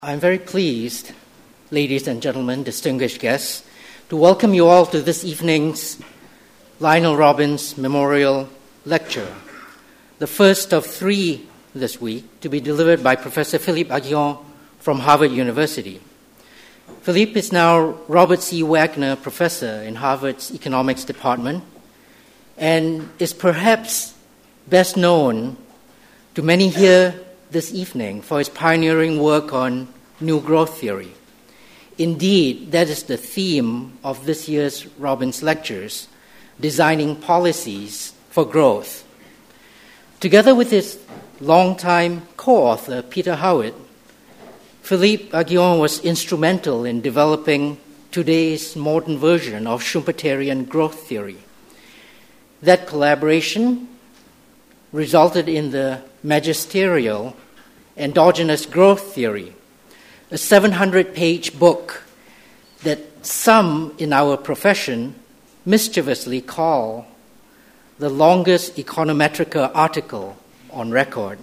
I'm very pleased, ladies and gentlemen, distinguished guests, to welcome you all to this evening's Lionel Robbins Memorial Lecture, the first of three this week to be delivered by Professor Philippe Aghion from Harvard University. Philippe is now Robert C. Wagner Professor in Harvard's Economics Department and is perhaps best known to many here this evening for his pioneering work on New Growth Theory. Indeed, that is the theme of this year's Robbins Lectures, Designing Policies for Growth. Together with his longtime co-author, Peter Howitt, Philippe Aghion was instrumental in developing today's modern version of Schumpeterian growth theory. That collaboration resulted in the magisterial endogenous growth theory, a 700-page book that some in our profession mischievously call the longest econometrica article on record.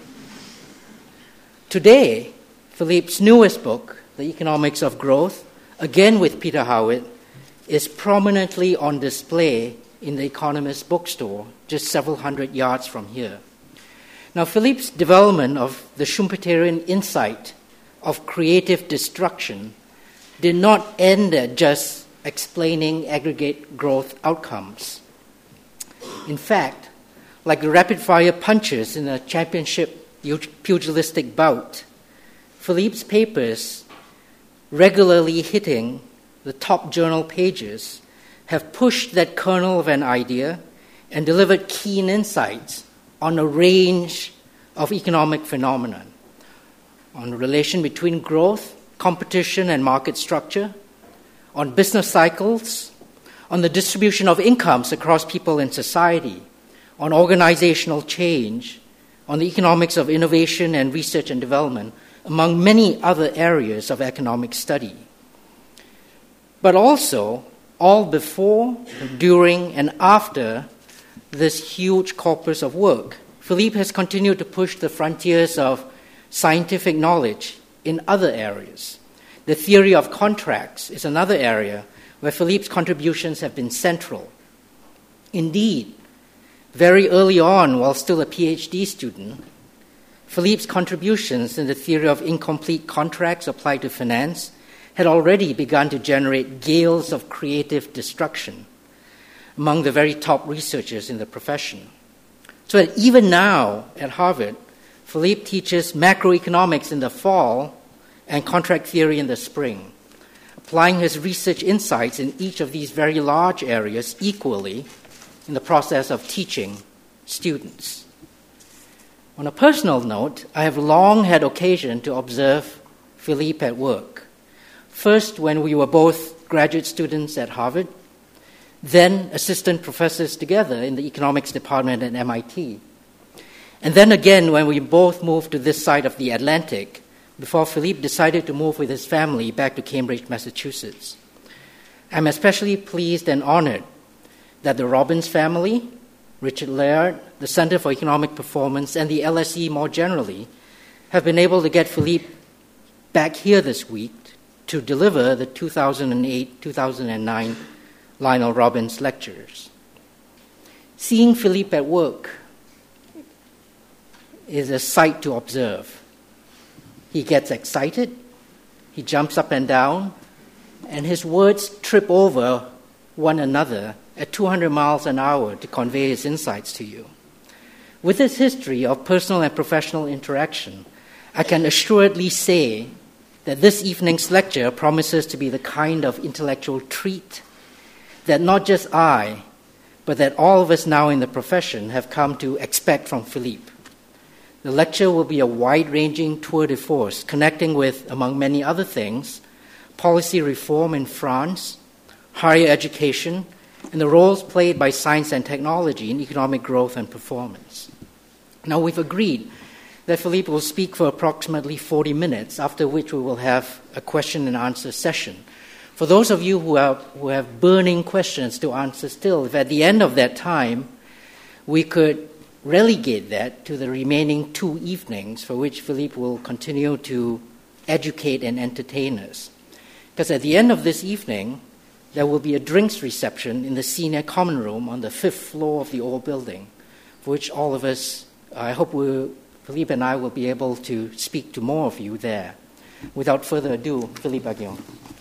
Today, Philippe's newest book, The Economics of Growth, again with Peter Howitt, is prominently on display in the Economist bookstore just several hundred yards from here. Now, Philippe's development of the Schumpeterian insight of creative destruction did not end at just explaining aggregate growth outcomes. In fact, like the rapid-fire punches in a championship pugilistic bout, Philippe's papers, regularly hitting the top journal pages, have pushed that kernel of an idea and delivered keen insights on a range of economic phenomena, on the relation between growth, competition, and market structure, on business cycles, on the distribution of incomes across people in society, on organizational change, on the economics of innovation and research and development, among many other areas of economic study. But also, all before, during, and after this huge corpus of work, Philippe has continued to push the frontiers of scientific knowledge in other areas. The theory of contracts is another area where Philippe's contributions have been central. Indeed, very early on, while still a PhD student, Philippe's contributions in the theory of incomplete contracts applied to finance had already begun to generate gales of creative destruction among the very top researchers in the profession. So that even now at Harvard, Philippe teaches macroeconomics in the fall and contract theory in the spring, applying his research insights in each of these very large areas equally in the process of teaching students. On a personal note, I have long had occasion to observe Philippe at work. First, when we were both graduate students at Harvard, then assistant professors together in the economics department at MIT. And then again when we both moved to this side of the Atlantic before Philippe decided to move with his family back to Cambridge, Massachusetts. I'm especially pleased and honored that the Robbins family, Richard Laird, the Center for Economic Performance, and the LSE more generally have been able to get Philippe back here this week to deliver the 2008-2009 Lionel Robbins Lectures. Seeing Philippe at work is a sight to observe. He gets excited, he jumps up and down, and his words trip over one another at 200 miles an hour to convey his insights to you. With his history of personal and professional interaction, I can assuredly say that this evening's lecture promises to be the kind of intellectual treat that not just I, but that all of us now in the profession have come to expect from Philippe. The lecture will be a wide-ranging tour de force connecting with, among many other things, policy reform in France, higher education, and the roles played by science and technology in economic growth and performance. Now, we've agreed that Philippe will speak for approximately 40 minutes, after which we will have a question and answer session. For those of you who have burning questions to answer still, if at the end of that time we could relegate that to the remaining 2 evenings for which Philippe will continue to educate, and entertain us. Because at the end of this evening, there will be a drinks reception in the senior common room on the 5th floor of the old building, for which all of us, I hope Philippe and I will be able to speak to more of you there. Without further ado, Philippe Aghion.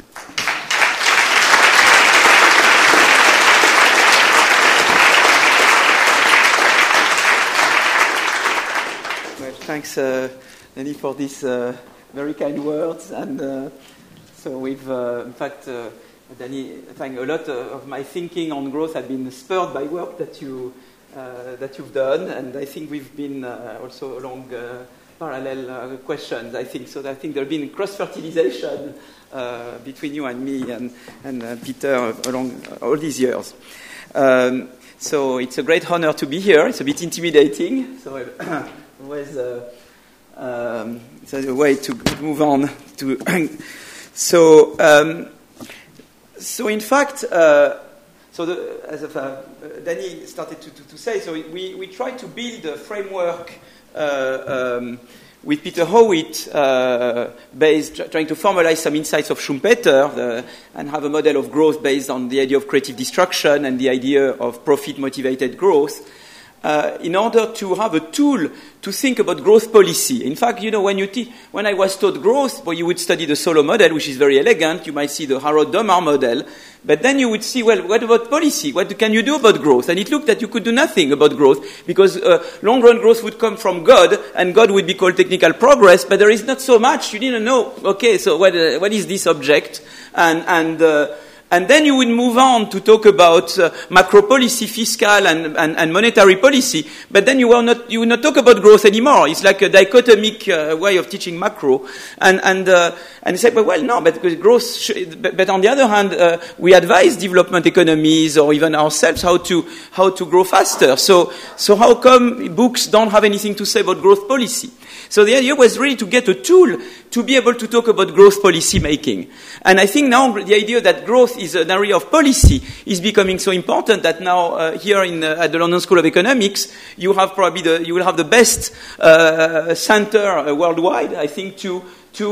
Well, thanks, Danny, for these very kind words. And so we've, in fact, Danny, thank a lot of my thinking on growth had been spurred by work that you've done, and I think we've been also along parallel questions. I think so. I think there's been cross-fertilization between you and me and Peter along all these years. So it's a great honor to be here. It's a bit intimidating. So always it's a way to move on to. So in fact, as Danny started to say, so we tried to build a framework with Peter Howitt, trying to formalize some insights of Schumpeter and have a model of growth based on the idea of creative destruction and the idea of profit-motivated growth, in order to have a tool to think about growth policy. In fact, you know, when I was taught growth, well, you would study the Solow model, which is very elegant. You might see the Harrod-Domar model. But then you would see, well, what about policy? What can you do about growth? And it looked that you could do nothing about growth because long-run growth would come from God, and God would be called technical progress, but there is not so much. You didn't know, okay, so what is this object? And then you would move on to talk about macro policy, fiscal and monetary policy. But then you would not talk about growth anymore. It's like a dichotomic way of teaching macro. And you say, well, no, but growth. But on the other hand, we advise development economies or even ourselves how to grow faster. So how come books don't have anything to say about growth policy? So the idea was really to get a tool to be able to talk about growth policy making. And I think now the idea that growth is an area of policy is becoming so important that now here at the London School of Economics, you will have the best center worldwide, I think, to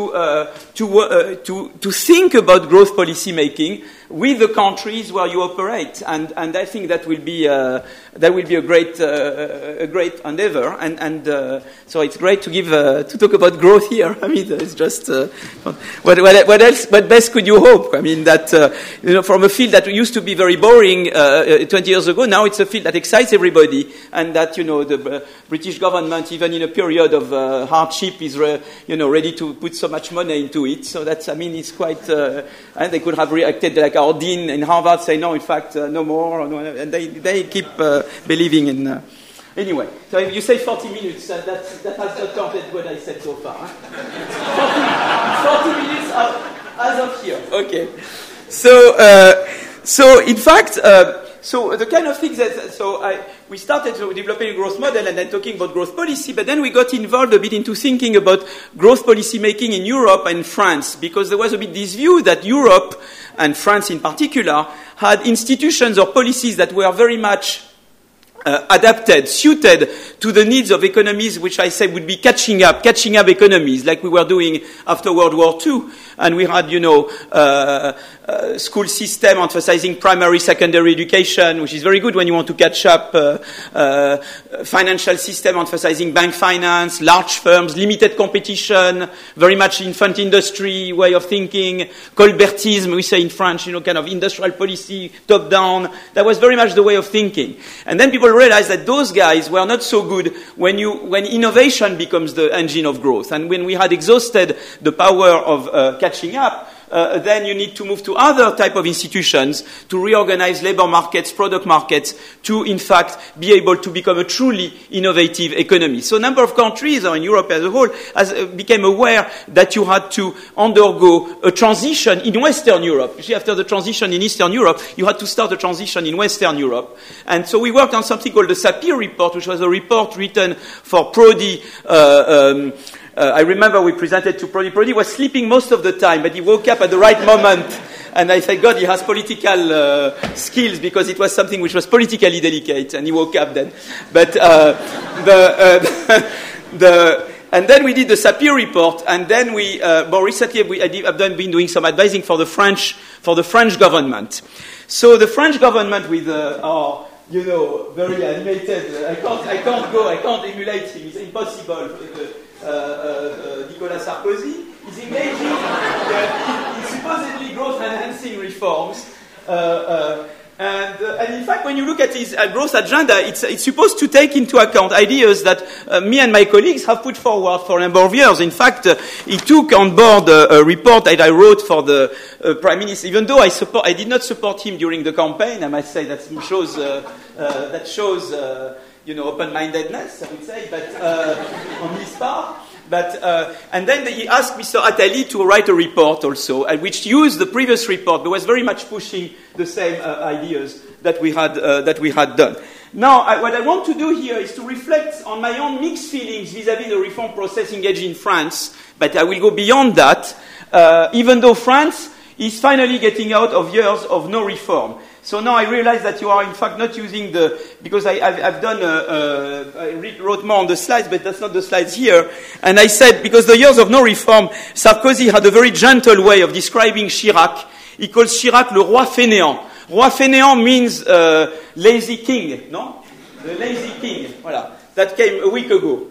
think about growth policy making with the countries where you operate, and I think that will be a great endeavor, and so it's great to talk about growth here. I mean, it's just what else? What best could you hope? I mean, that from a field that used to be very boring 20 years ago, now it's a field that excites everybody, and that the British government, even in a period of hardship, is ready to put so much money into it. So that's, I mean, it's quite. And they could have reacted like our dean in Harvard say no, in fact, no more, and they keep believing in. Anyway, so you say 40 minutes. That has not counted what I said so far. 40 minutes as of here. Okay. So in fact, so the kind of things that we started developing a growth model and then talking about growth policy, but then we got involved a bit into thinking about growth policy making in Europe and France, because there was a bit this view that Europe, and France in particular, had institutions or policies that were very much adapted, suited to the needs of economies, which I say would be catching up economies, like we were doing after World War II. And we had, school system emphasizing primary, secondary education, which is very good when you want to catch up. Financial system emphasizing bank finance, large firms, limited competition, very much infant industry way of thinking, Colbertisme, we say in French, kind of industrial policy, top down. That was very much the way of thinking. And then people realized that those guys were not so good when innovation becomes the engine of growth. And when we had exhausted the power of catching up, then you need to move to other type of institutions to reorganize labor markets, product markets, to in fact be able to become a truly innovative economy. So a number of countries, or in Europe as a whole, became aware that you had to undergo a transition in Western Europe. You see, after the transition in Eastern Europe, you had to start a transition in Western Europe. And so we worked on something called the Sapir report, which was a report written for Prodi. I remember we presented to Prodi. Prodi was sleeping most of the time, but he woke up at the right moment. And I said, God, he has political skills, because it was something which was politically delicate, and he woke up then. But And then we did the Sapir report, and then we, more recently, I've been doing some advising for the French government. So the French government with our, very animated, I can't emulate him, it's impossible. Nicolas Sarkozy is engaging in supposedly growth-enhancing reforms. And in fact, when you look at his growth agenda, it's supposed to take into account ideas that me and my colleagues have put forward for a number of years. In fact, he took on board a report that I wrote for the Prime Minister. Even though I did not support him during the campaign, I must say that shows open-mindedness, I would say, but on his part. But and then he asked Mr. Attali to write a report also, which used the previous report, but was very much pushing the same ideas that we had done. Now, what I want to do here is to reflect on my own mixed feelings vis-à-vis the reform process engaged in France. But I will go beyond that, even though France is finally getting out of years of no reform. So now I realize that you are in fact not using because I've done, I wrote more on the slides, but that's not the slides here. And I said, because the years of no reform, Sarkozy had a very gentle way of describing Chirac. He calls Chirac le roi fainéant. Roi fainéant means lazy king, no? The lazy king, voilà. That came a week ago.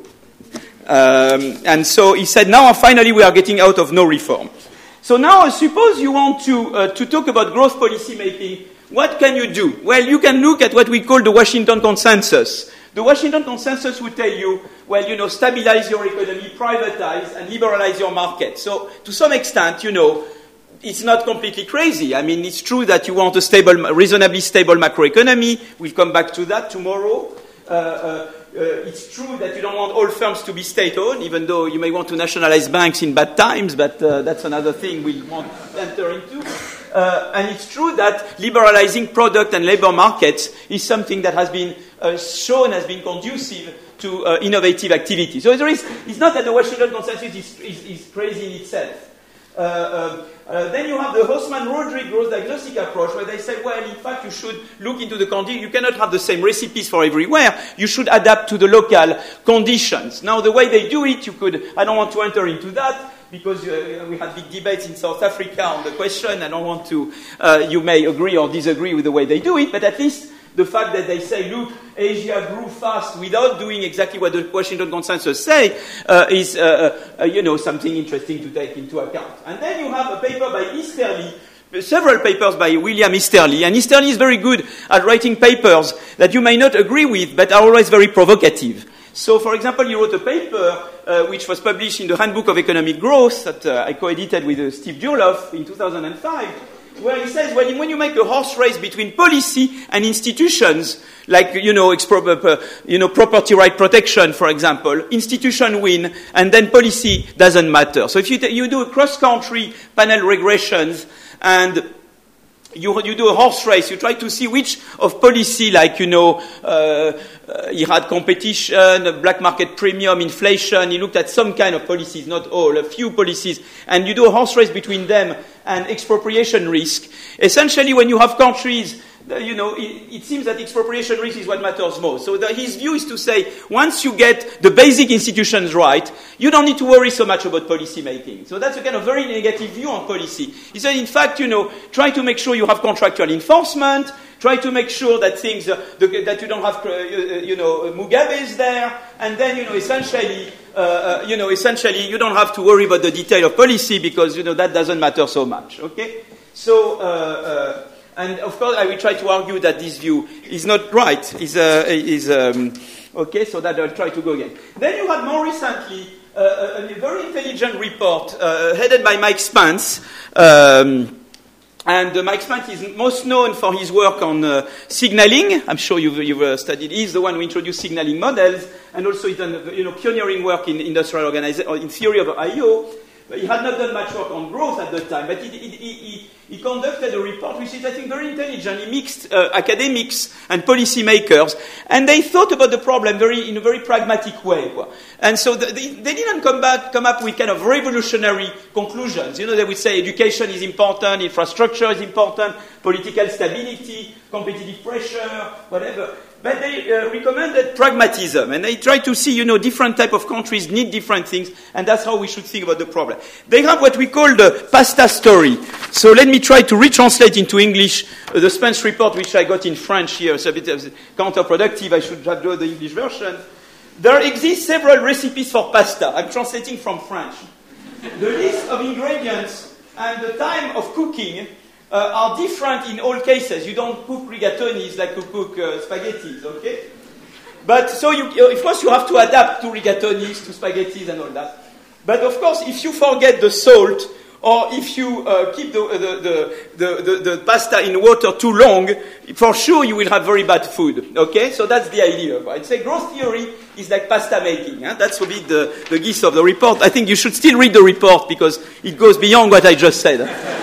And so he said, now finally we are getting out of no reform. So now suppose you want to talk about growth policy making. What can you do? Well, you can look at what we call the Washington Consensus. The Washington Consensus would tell you, stabilize your economy, privatize, and liberalize your market. So, to some extent, it's not completely crazy. I mean, it's true that you want a reasonably stable macroeconomy. We'll come back to that tomorrow. It's true that you don't want all firms to be state-owned, even though you may want to nationalize banks in bad times, but that's another thing we won't enter into. And it's true that liberalizing product and labor markets is something that has been shown as being conducive to innovative activity. So it's not that the Washington Consensus is crazy in itself. Then you have the Haussmann-Rodrigue growth diagnostic approach, where they say, well, in fact, you should look into the conditions. You cannot have the same recipes for everywhere. You should adapt to the local conditions. Now, the way they do it, I don't want to enter into that, because we had big debates in South Africa on the question. I don't want to, you may agree or disagree with the way they do it, but at least the fact that they say, look, Asia grew fast without doing exactly what the Washington Consensus say is, something interesting to take into account. And then you have a paper by Easterly, several papers by William Easterly, and Easterly is very good at writing papers that you may not agree with, but are always very provocative. So, for example, he wrote a paper which was published in the Handbook of Economic Growth that I co-edited with Steve Joloff in 2005, where he says, well, when you make a horse race between policy and institutions, like, property right protection, for example, institution win, and then policy doesn't matter. So if you do a cross-country panel regressions, and you do a horse race, you try to see which of policy, like, you had competition, black market premium, inflation, you looked at some kind of policies, not all, a few policies, and you do a horse race between them and expropriation risk. Essentially, when you have countries, it seems that expropriation risk is what matters most. So his view is to say, once you get the basic institutions right, you don't need to worry so much about policy making. So that's a kind of very negative view on policy. He said, in fact, try to make sure you have contractual enforcement, try to make sure that things, that you don't have, Mugabe is there, and then, essentially, you don't have to worry about the detail of policy because, that doesn't matter so much, okay? So, and of course, I will try to argue that this view is not right. Okay, so that I'll try to go again. Then you had more recently a very intelligent report headed by Mike Spence. And Mike Spence is most known for his work on signaling. I'm sure you've studied. He's the one who introduced signaling models, and also he's done pioneering work in industrial organization or in theory of I/O. He had not done much work on growth at the time, but he conducted a report which is, I think, very intelligent. He mixed academics and policymakers, and they thought about the problem in a very pragmatic way. And so they didn't come up with kind of revolutionary conclusions. They would say education is important, infrastructure is important, political stability, competitive pressure, whatever. but they recommended pragmatism, and they try to see, different type of countries need different things, and that's how we should think about the problem. They have what we call the pasta story. So let me try to retranslate into English the Spence report, which I got in French here. It's a bit counterproductive. I should have drawn the English version. There exist several recipes for pasta. I'm translating from French. The list of ingredients and the time of cooking are different in all cases. You don't cook rigatonis like you cook spaghettis, okay? But so, of course, you have to adapt to rigatonis, to spaghettis and all that. But of course, if you forget the salt, or if you keep the pasta in water too long, for sure you will have very bad food, okay? So that's the idea. I'd say growth theory is like pasta making. Huh? That's a bit the gist of the report. I think you should still read the report because it goes beyond what I just said.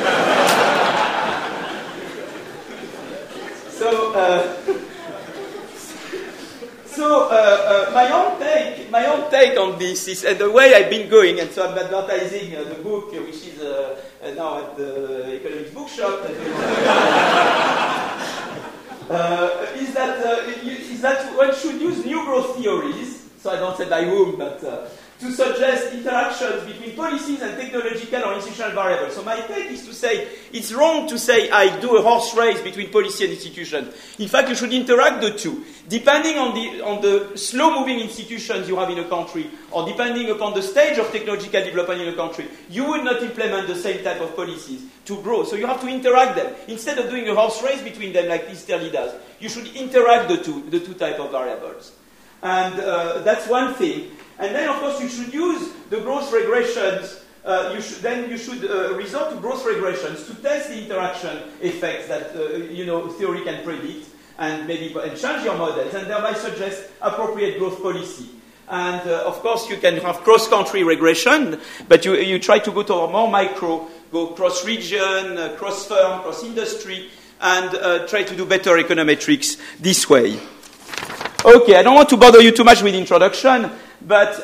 My own take on this is the way I've been going, and so I'm advertising the book, which is now at the Economics Bookshop. Is that one should use new growth theories, so I don't say by whom, but to suggest interactions between policies and technological or institutional variables. So my take is to say it's wrong to say I do a horse race between policy and institutions. In fact, you should interact the two. Depending on the slow-moving institutions you have in a country, or depending upon the stage of technological development in a country, you would not implement the same type of policies to grow. So you have to interact them. Instead of doing a horse race between them like Easterly does, you should interact the two type of variables. And that's one thing. And then, of course, you should use the growth regressions. You should resort to growth regressions to test the interaction effects that theory can predict, and change your models, and thereby suggest appropriate growth policy. And of course, you can have cross-country regression, but you try to go to a more micro, go cross-region, cross-firm, cross-industry, and try to do better econometrics this way. Okay, I don't want to bother you too much with introduction, but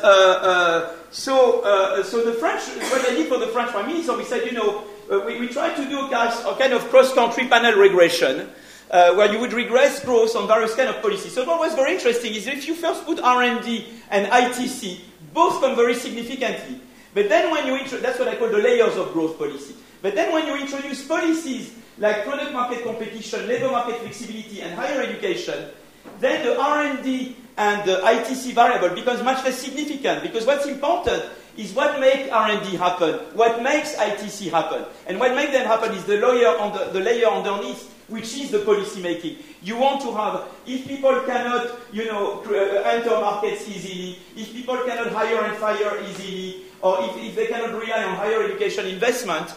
so the French, what I did for the French Prime Minister, we said, we tried to do a kind of cross-country panel regression, where you would regress growth on various kind of policies. So what was very interesting is if you first put R&D and ITC, both come very significantly. But then when that's what I call the layers of growth policy. But then when you introduce policies like product market competition, labor market flexibility, and higher education, then the R&D and the ITC variable becomes much less significant, because what's important is what makes R&D happen, what makes ITC happen. And what makes them happen is the layer underneath, which is the policy making. You want to have, if people cannot, enter markets easily, if people cannot hire and fire easily, or if they cannot rely on higher education investment,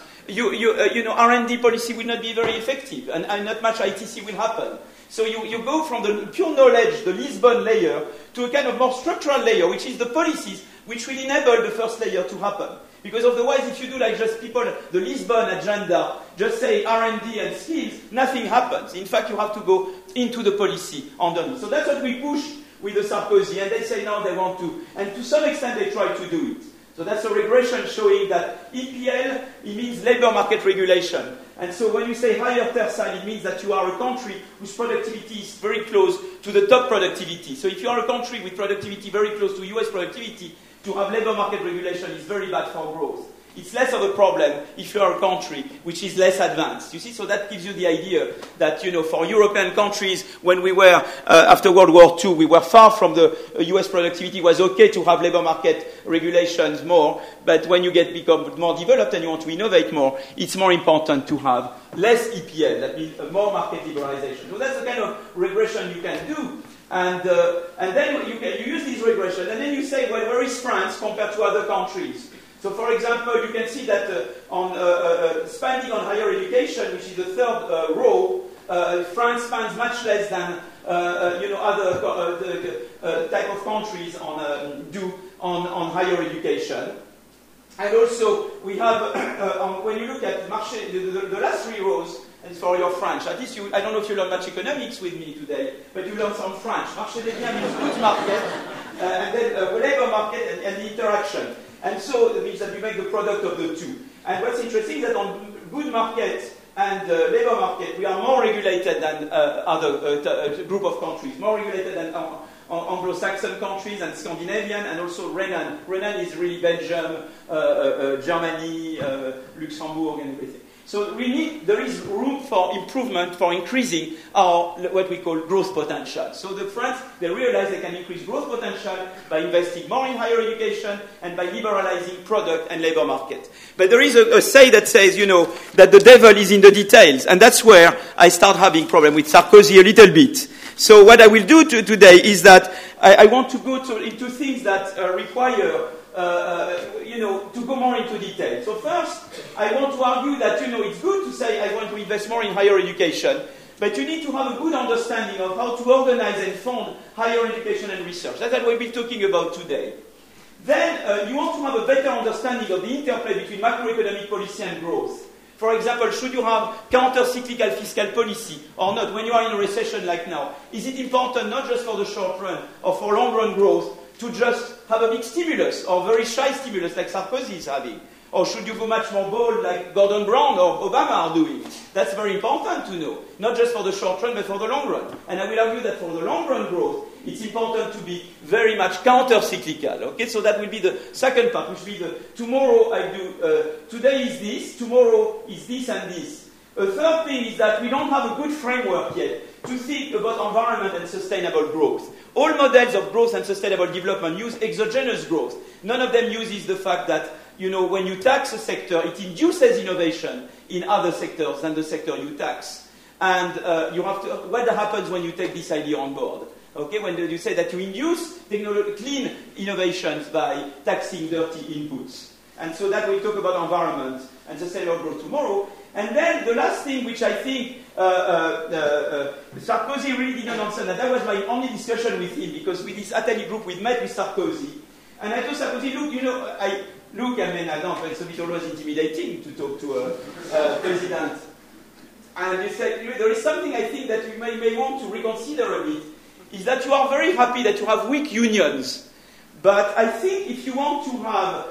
R&D policy will not be very effective, and not much ITC will happen. So you go from the pure knowledge, the Lisbon layer, to a kind of more structural layer, which is the policies, which will enable the first layer to happen. Because otherwise, if you do like just people, the Lisbon agenda, just say R&D and skills, nothing happens. In fact, you have to go into the policy underneath. So that's what we push with the Sarkozy, and they say now they want to, and to some extent they try to do it. So that's a regression showing that EPL, it means labor market regulation. And so when you say higher tercile, it means that you are a country whose productivity is very close to the top productivity. So if you are a country with productivity very close to US productivity, to have labor market regulation is very bad for growth. It's less of a problem if you are a country which is less advanced. You see, so that gives you the idea that, for European countries, when we were, after World War II, we were far from the US productivity. It was okay to have labor market regulations more, but when you become more developed and you want to innovate more, it's more important to have less EPL, that means more market liberalization. So that's the kind of regression you can do. And then you use these regressions, and then you say, well, where is France compared to other countries? So, for example, you can see that on spending on higher education, which is the third row, France spends much less than other type of countries do on higher education. And also, we have when you look at marché, the last three rows. And for your French, at least I don't know if you learned much economics with me today, but you learned some French. Marché des biens means goods market, and then labor market and the interaction. And so it means that you make the product of the two. And what's interesting is that on good market, and the labor market, we are more regulated than other group of countries, more regulated than Anglo-Saxon countries and Scandinavian, and also Renan. Renan is really Belgium, Germany, Luxembourg, and everything. So there is room for improvement, for increasing our, what we call growth potential. So the France, they realize they can increase growth potential by investing more in higher education and by liberalizing product and labor market. But there is a say that says, that the devil is in the details. And that's where I start having problem with Sarkozy a little bit. So what I will do today is that I want to go into things that require to go more into detail. So first, I want to argue that, it's good to say I want to invest more in higher education, but you need to have a good understanding of how to organize and fund higher education and research. That's what we'll be talking about today. Then, you want to have a better understanding of the interplay between macroeconomic policy and growth. For example, should you have counter-cyclical fiscal policy or not when you are in a recession like now? Is it important not just for the short run or for long-run growth to just have a big stimulus or very shy stimulus like Sarkozy is having? Or should you go much more bold like Gordon Brown or Obama are doing? That's very important to know, not just for the short run but for the long run. And I will argue that for the long run growth, it's important to be very much counter-cyclical. Okay, so that will be the second part, which will be the tomorrow I do, today is this, tomorrow is this and this. A third thing is that we don't have a good framework yet to think about environment and sustainable growth. All models of growth and sustainable development use exogenous growth. None of them uses the fact that, when you tax a sector, it induces innovation in other sectors than the sector you tax. And what happens when you take this idea on board? Okay, when you say that you induce clean innovations by taxing dirty inputs. And so that we'll talk about environment and sustainable growth tomorrow. And then the last thing which I think Sarkozy really didn't answer, that was my only discussion with him, because with this Attali group we met with Sarkozy. And I told Sarkozy, it's a bit always intimidating to talk to a president. And he said, there is something I think that we may want to reconsider a bit, is that you are very happy that you have weak unions. But I think if you want to have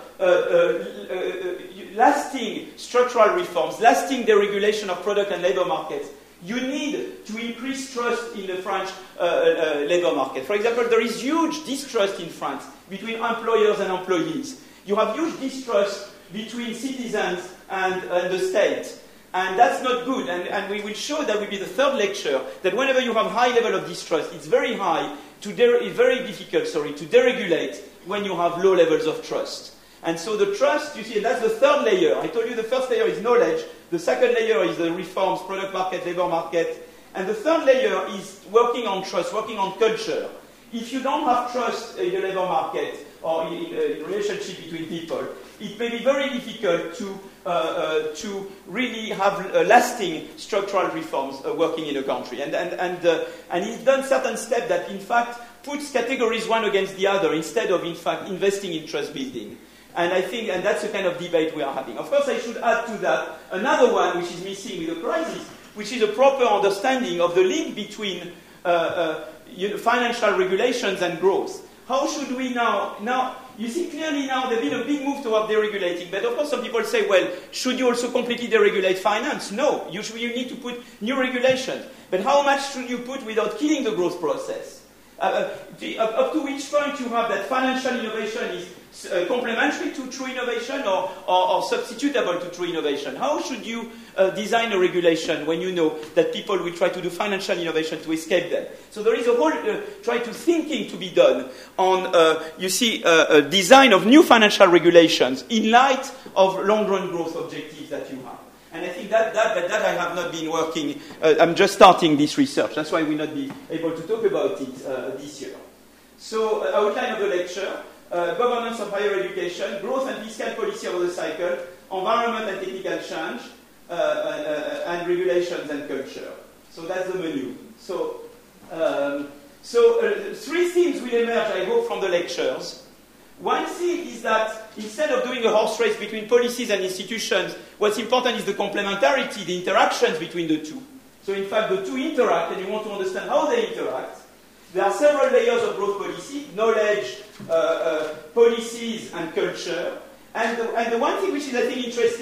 lasting structural reforms, lasting deregulation of product and labor markets, you need to increase trust in the French labor market. For example, there is huge distrust in France between employers and employees. You have huge distrust between citizens and the state. And that's not good. And we will show, that will be the third lecture, that whenever you have high level of distrust, it's very difficult to deregulate when you have low levels of trust. And so the trust, you see, that's the third layer. I told you the first layer is knowledge. The second layer is the reforms, product market, labor market. And the third layer is working on trust, working on culture. If you don't have trust in the labor market or in relationship between people, it may be very difficult to really have lasting structural reforms working in a country. And he's done certain steps that, in fact, puts categories one against the other instead of, in fact, investing in trust building. And I think, and that's the kind of debate we are having. Of course, I should add to that another one which is missing with the crisis, which is a proper understanding of the link between financial regulations and growth. How should we now, you see clearly now there's been a big move toward deregulating, but of course some people say, well, should you also completely deregulate finance? No, you need to put new regulations. But how much should you put without killing the growth process? Up to which point you have that financial innovation is complementary to true innovation or substitutable to true innovation? How should you design a regulation when you know that people will try to do financial innovation to escape them? So there is a whole thinking to be done on, design of new financial regulations in light of long-run growth objectives that you have. And I think that I have not been working, I'm just starting this research. That's why we'll not be able to talk about it this year. So, outline of the lecture. Governance of higher education, growth and fiscal policy over the cycle, environment and technical change, and regulations and culture. So that's the menu. So three themes will emerge, I hope, from the lectures. One thing is that instead of doing a horse race between policies and institutions, what's important is the complementarity, the interactions between the two. So in fact, the two interact, and you want to understand how they interact. There are several layers of growth policy: knowledge, policies, and culture. And the one thing which is, I think, interesting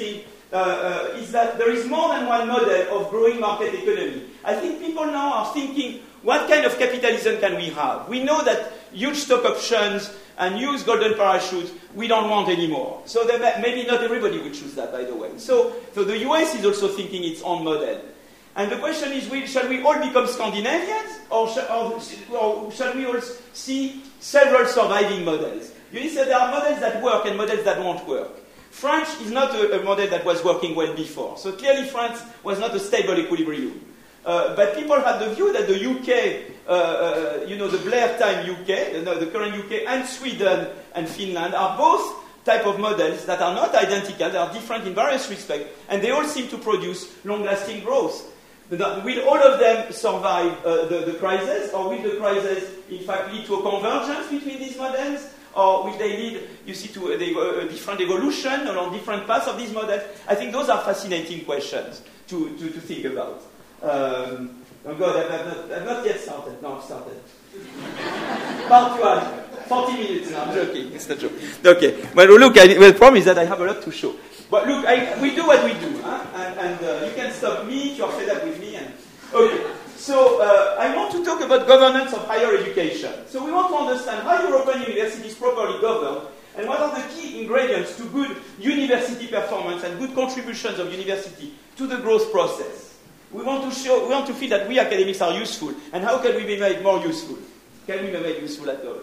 is that there is more than one model of growing market economy. I think people now are thinking, what kind of capitalism can we have? We know that huge stock options and huge golden parachutes we don't want anymore. So maybe not everybody would choose that, by the way. So the US is also thinking its own model. And the question is, shall we all become Scandinavians, or shall we all see several surviving models? You see, there are models that work and models that won't work. France is not a model that was working well before. So clearly France was not a stable equilibrium. But people had the view that the UK, the Blair time UK, the current UK, and Sweden and Finland are both type of models that are not identical, they are different in various respects, and they all seem to produce long-lasting growth. Will all of them survive the crisis, or will the crisis, in fact, lead to a convergence between these models, or will they lead, you see, to a different evolution along different paths of these models? I think those are fascinating questions to think about. Oh God, I've not yet started. No, I've started. Part 1, 40 minutes now. I'm joking. It's not a joke. Okay. Well, look, the problem is that I have a lot to show. But look, we do what we do, huh? And you can stop me if you're fed up with me. Okay. So I want to talk about governance of higher education. So we want to understand how European universities properly govern, and what are the key ingredients to good university performance and good contributions of university to the growth process. We want to feel that we academics are useful, and how can we be made more useful? Can we be made useful at all?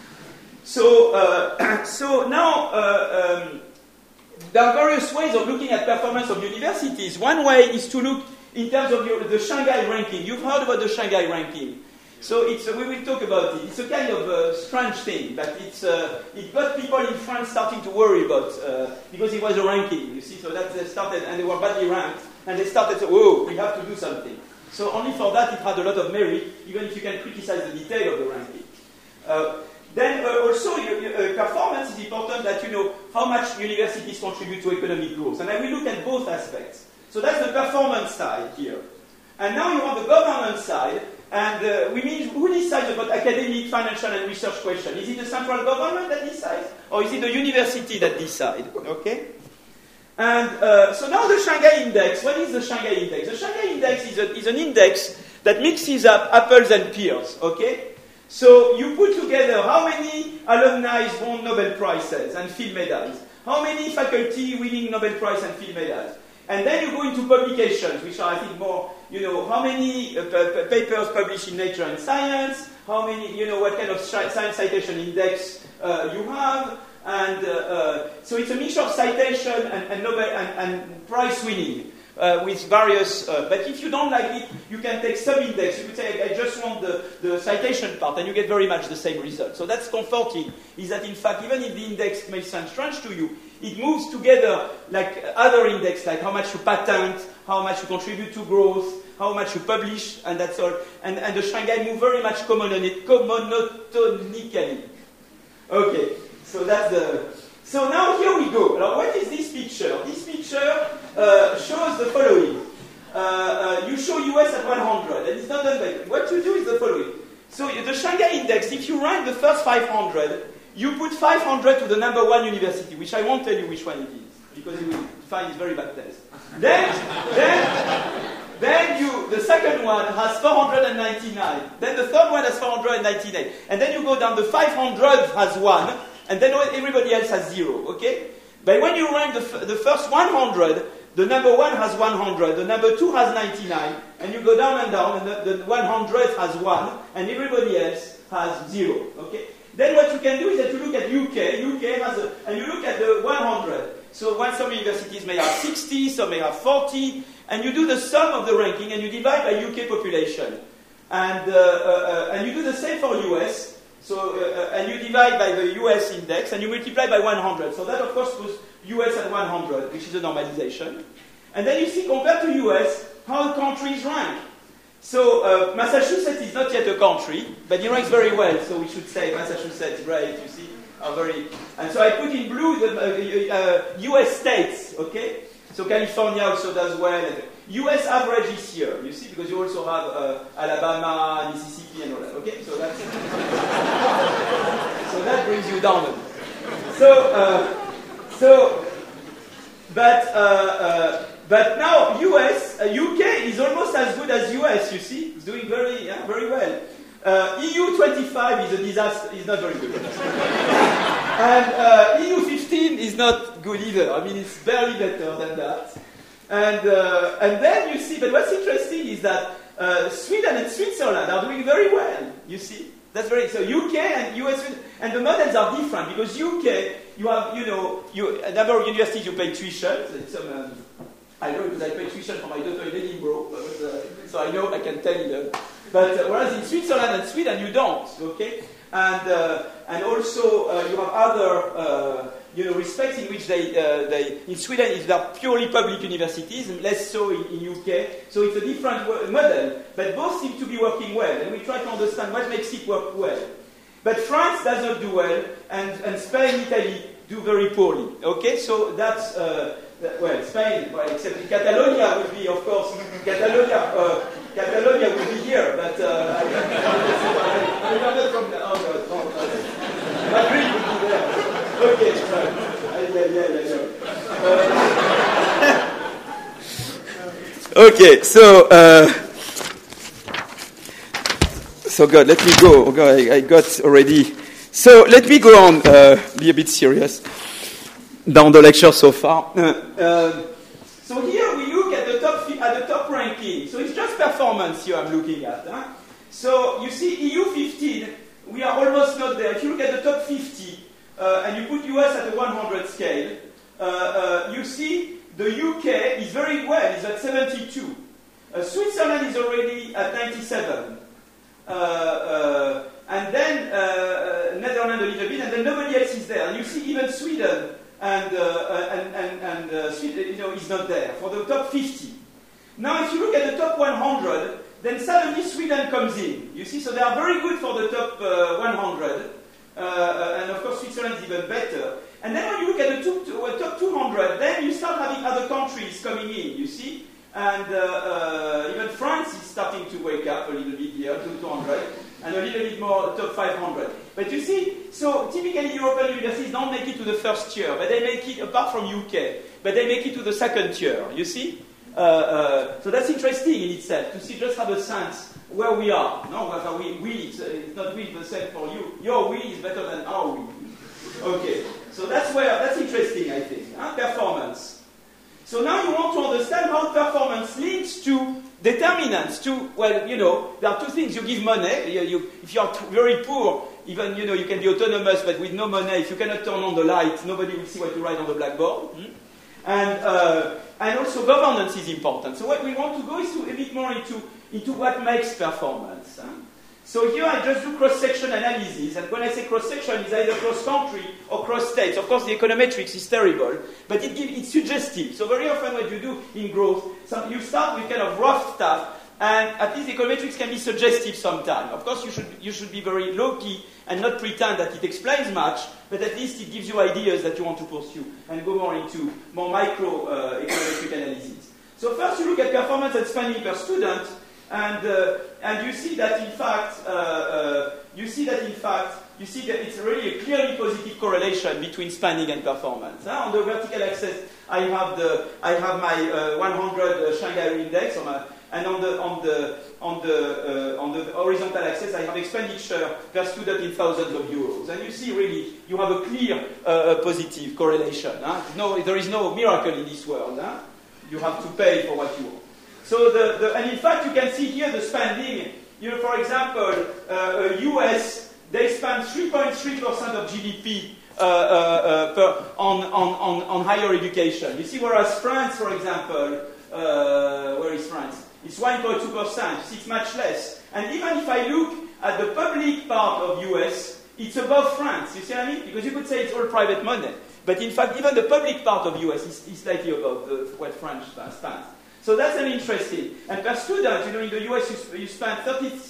So now there are various ways of looking at performance of universities. One way is to look in terms of the Shanghai ranking. You've heard about the Shanghai ranking. So we will talk about it. It's a kind of strange thing, but it got people in France starting to worry about, because it was a ranking, you see, so that they started, and they were badly ranked, and they started to, whoa, we have to do something. So only for that it had a lot of merit, even if you can criticize the detail of the ranking. Then also, performance is important, that you know how much universities contribute to economic growth. And I will look at both aspects. So that's the performance side here. And now you have the governance side, and we mean who decides about academic, financial, and research questions? Is it the central government that decides, or is it the university that decides? Okay? And so now the Shanghai Index. What is the Shanghai Index? The Shanghai Index is an index that mixes up apples and pears. Okay? So you put together how many alumni won Nobel Prizes and field medals, how many faculty winning Nobel Prize and field medals, and then you go into publications, which are, I think, more, how many papers published in Nature and Science, how many, what kind of science citation index you have, and so it's a mixture of citation and Nobel and prize winning. With various, but if you don't like it, you can take sub-index. You could say, I just want the citation part, and you get very much the same result. So that's comforting, is that in fact, even if the index may sound strange to you, it moves together like other index, like how much you patent, how much you contribute to growth, how much you publish, and that's all. And the Shanghai move very much monotonically. Okay, so that's the... So now here we go. Now what is this picture? This picture shows the following. You show US at 100, and it's not done by... What you do is the following. So the Shanghai Index, if you rank the first 500, you put 500 to the number 1 university, which I won't tell you which one it is, because you will find it's very bad test. Then the second one has 499. Then the third one has 498. And then you go down, the 500 has 1. And then everybody else has 0, okay? But when you rank the first 100, the number 1 has 100, the number 2 has 99, and you go down, and the 100 has 1, and everybody else has 0, okay? Then what you can do is that you look at UK has and you look at the 100. So some universities may have 60, some may have 40, and you do the sum of the ranking, and you divide by UK population. And you do the same for US. So, and you divide by the US index, and you multiply by 100. So that, of course, puts US at 100, which is a normalization. And then you see, compared to US, how countries rank. So, Massachusetts is not yet a country, but it ranks very well. So we should say Massachusetts, right, you see, are very... And so I put in blue the US states, okay? So California also does well. US average is here, you see, because you also have Alabama, Mississippi, and all that. Okay, so that's so that brings you down. But now UK is almost as good as US. You see, it's doing very well. EU 25 is a disaster. Is not very good. And EU 15 is not good either. I mean, it's barely better than that. And then you see, but what's interesting is that Sweden and Switzerland are doing very well. You see, that's very so. UK and US and the models are different because UK you have a number of universities you pay tuition. I know because I pay tuition for my daughter in Edinburgh, so I know I can tell you. But whereas in Switzerland and Sweden you don't. Okay, and also you have other. Respects in which they in Sweden they are purely public universities, and less so in UK. So it's a different model, but both seem to be working well, and we try to understand what makes it work well. But France does not do well, and Spain, Italy do very poorly. Okay, so that's Spain, well, except Catalonia would be, of course, Catalonia would be here, but I remember from the Madrid would be there. Okay, okay, so good. Let me go. Okay, I got already. So let me go on. Be a bit serious. Down the lecture so far. So here we look at the top ranking. So it's just performance here I'm looking at. Huh? So you see EU 15, we are almost not there. If you look at the top 50. And you put US at a 100 scale, you see the UK is very well, it's at 72. Switzerland is already at 97. And then Netherlands a little bit, and then nobody else is there. And you see even Sweden and Sweden, is not there for the top 50. Now if you look at the top 100, then suddenly Sweden comes in. You see, so they are very good for the top 100. And of course Switzerland is even better. And then when you look at the top 200, then you start having other countries coming in, you see? And even France is starting to wake up a little bit here, to 200, and a little bit more top 500. But you see, so typically European universities don't make it to the first tier, but they make it, apart from UK, but they make it to the second tier, you see? So that's interesting in itself, to see, just have a sense where we are. No, it's not we, but same for you. Your we is better than our we. Okay, so that's interesting, I think. Performance. So now you want to understand how performance links to determinants. There are two things. You give money. If you are very poor, even you can be autonomous, but with no money, if you cannot turn on the light, nobody will see what you write on the blackboard. And also governance is important. So what we want to go is a bit more into what makes performance. So here I just do cross-section analysis, and when I say cross-section, it's either cross-country or cross-states. Of course, the econometrics is terrible, but it's suggestive. So very often what you do in growth, you start with kind of rough stuff, and at least the econometrics can be suggestive sometimes. Of course, you should be very low-key and not pretend that it explains much, but at least it gives you ideas that you want to pursue and go more into more micro econometric analysis. So first you look at performance and spending per student, and you see that in fact it's really a clearly positive correlation between spending and performance. On the vertical axis, I have my 100 Shanghai index, and on the horizontal axis, I have expenditure per student in thousands of euros. And you see, really, you have a clear positive correlation. No, there is no miracle in this world. You have to pay for what you want. So and in fact, you can see here the spending. For example, US, they spend 3.3% of GDP on higher education. You see, whereas France, for example, where is France? It's 1.2%. It's much less. And even if I look at the public part of US, it's above France. You see what I mean? Because you could say it's all private money. But in fact, even the public part of US is slightly above what France spends. So that's an interesting. And per student, in the US, you spend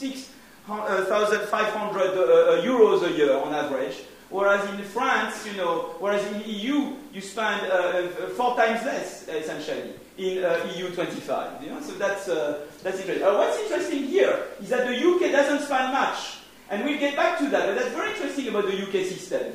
36,500 euros a year on average. Whereas in France, whereas in EU, you spend 4 times less, essentially, in EU 25. So that's interesting. What's interesting here is that the UK doesn't spend much. And we'll get back to that, but that's very interesting about the UK system.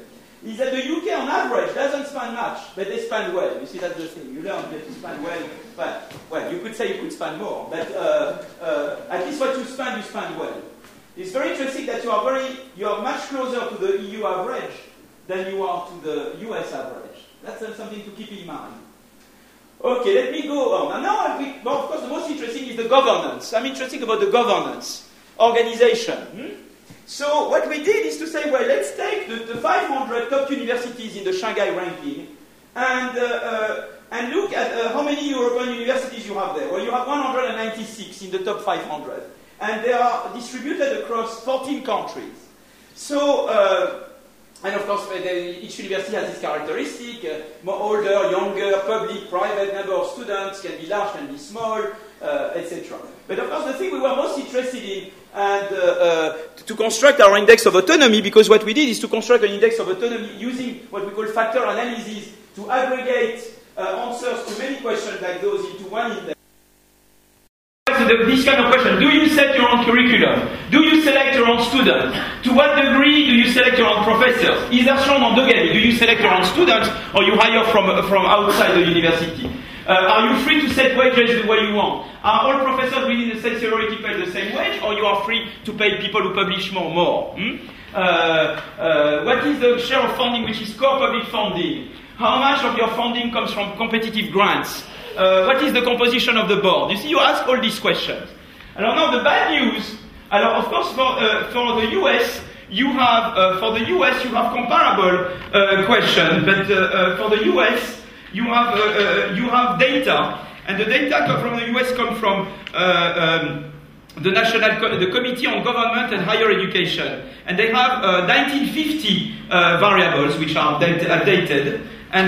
is that the UK on average doesn't spend much, but they spend well. You see, that's the thing. You learn that you spend well. Well, you could say you could spend more, but at least what you spend well. It's very interesting that you are much closer to the EU average than you are to the US average. That's something to keep in mind. Okay, let me go on. And now, of course, the most interesting is the governance. I'm interested about the governance, organization. So what we did is to say, well, let's take the 500 top universities in the Shanghai ranking and look at how many European universities you have there. Well, you have 196 in the top 500. And they are distributed across 14 countries. So, and of course, each university has its characteristic, more older, younger, public, private, number of students, can be large, can be small, etc. But of course, the thing we were most interested in, and to construct our index of autonomy, because what we did is to construct an index of autonomy using what we call factor analysis to aggregate answers to many questions like those into one index. This kind of question, do you set your own curriculum? Do you select your own students? To what degree do you select your own professors? Is there shown on the game? Do you select your own students or you hire from outside the university? Are you free to set wages the way you want? Are all professors within the same seniority paid the same wage, or you are free to pay people who publish more? What is the share of funding which is core public funding? How much of your funding comes from competitive grants? What is the composition of the board? You see, you ask all these questions. And now the bad news. Of course, for the US, you have comparable questions, but for the US, you have data, and the data from the US come from the Committee on Government and Higher Education, and they have 1950 variables which are updated. And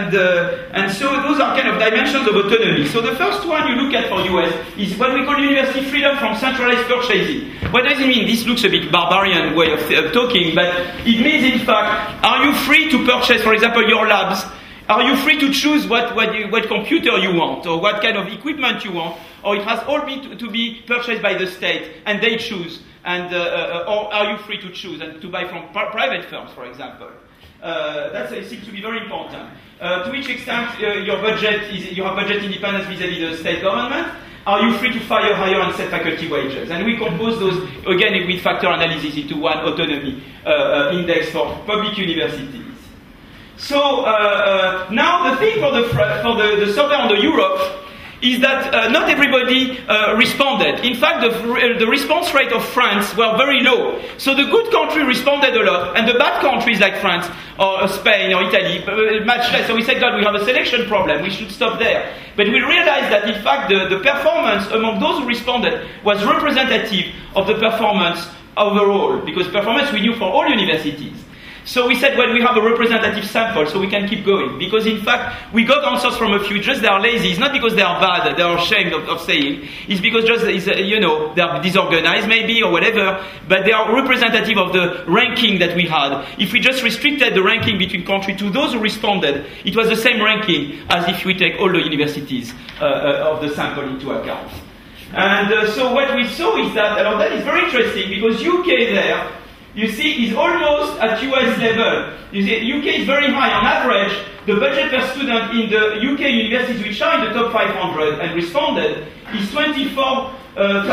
so those are kind of dimensions of autonomy. So the first one you look at for US is what we call university freedom from centralized purchasing. What does it mean? This looks a bit barbarian way of talking, but it means in fact, are you free to purchase, for example, your labs? Are you free to choose what computer you want or what kind of equipment you want? Or it has all to be purchased by the state and they choose? Or are you free to choose and to buy from private firms, for example? That seems to be very important. To which extent you have budget independence vis-à-vis the state government? Are you free to fire, hire, and set faculty wages? And we compose those, again, with factor analysis into one autonomy index for public universities. So now the thing for the survey on the Europe is that not everybody responded. In fact, the response rate of France were very low. So the good country responded a lot, and the bad countries like France or Spain or Italy much less. So we said, God, we have a selection problem. We should stop there. But we realized that, in fact, the performance among those who responded was representative of the performance overall, because performance we knew for all universities. So we said, well, we have a representative sample, so we can keep going. Because in fact, we got answers from a few, just they are lazy. It's not because they are bad, they are ashamed of saying. It's because just, they are disorganized maybe, or whatever. But they are representative of the ranking that we had. If we just restricted the ranking between countries to those who responded, it was the same ranking as if we take all the universities of the sample into account. And so what we saw is that, and that is very interesting, because UK there, you see, is almost at US level. You see, UK is very high. On average, the budget per student in the UK universities which are in the top 500 and responded is 24,500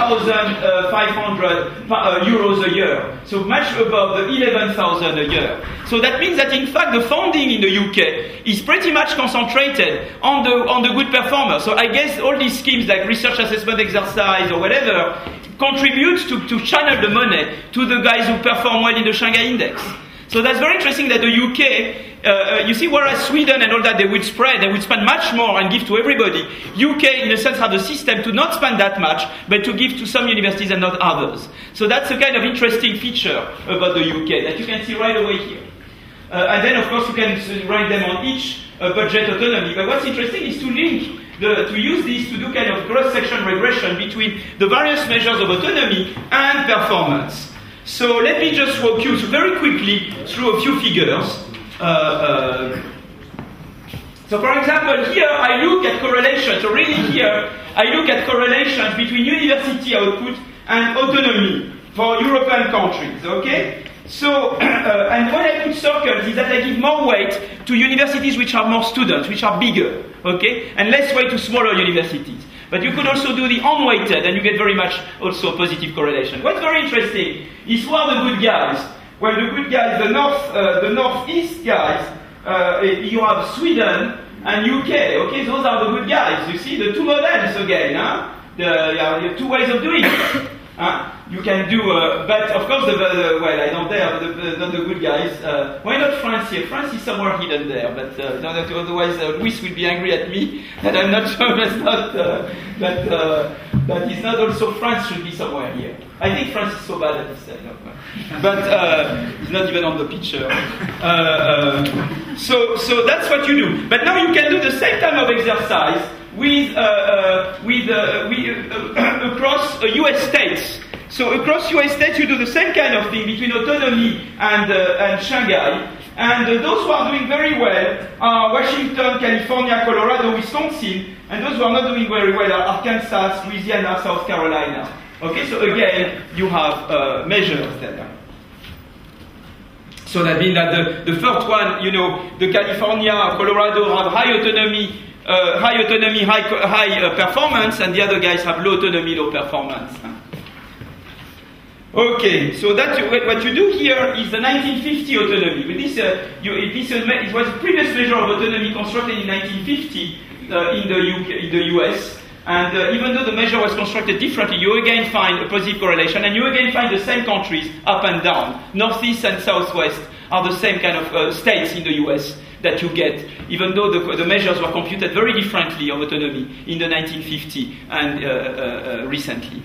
euros a year. So much above the 11,000 a year. So that means that in fact the funding in the UK is pretty much concentrated on the good performers. So I guess all these schemes like research assessment exercise or whatever contributes to channel the money to the guys who perform well in the Shanghai Index. So that's very interesting that the UK, you see, whereas Sweden and all that, they would spend much more and give to everybody. UK, in a sense, have the system to not spend that much, but to give to some universities and not others. So that's a kind of interesting feature about the UK that you can see right away here. And then, of course, you can rank them on each budget autonomy. But what's interesting is to link to use this to do kind of cross-section regression between the various measures of autonomy and performance. So let me just walk you very quickly through a few figures. So for example, here I look at correlation. So really here, I look at correlations between university output and autonomy for European countries, okay? So, and when I put circles is that I give more weight to universities which have more students, which are bigger, okay, and less weight to smaller universities. But you could also do the unweighted, and you get very much also a positive correlation. What's very interesting is who are the good guys? Well, the good guys, the northeast guys, you have Sweden and UK, okay, those are the good guys. You see the two models again, huh? There are two ways of doing it. You can do, but of course, well, I don't dare, not the good guys. Why not France here? France is somewhere hidden there, but otherwise Luis will be angry at me, and I'm not sure that's not, that is not also France should be somewhere here. I think France is so bad at this time, but it's not even on the picture. So that's what you do. But now you can do the same type of exercise with across US states. So across US states, you do the same kind of thing between autonomy and Shanghai. And those who are doing very well are Washington, California, Colorado, Wisconsin. And those who are not doing very well are Arkansas, Louisiana, South Carolina. Okay, so again, you have measures there. So that means that the first one, you know, the California, Colorado have high autonomy, high performance, and the other guys have low autonomy, low performance. Okay, so that's what you do here is the 1950 autonomy. But it was a previous measure of autonomy constructed in 1950 in the US. And even though the measure was constructed differently, you again find a positive correlation, and you again find the same countries up and down. Northeast and Southwest are the same kind of states in the US that you get, even though the measures were computed very differently of autonomy in the 1950 and recently.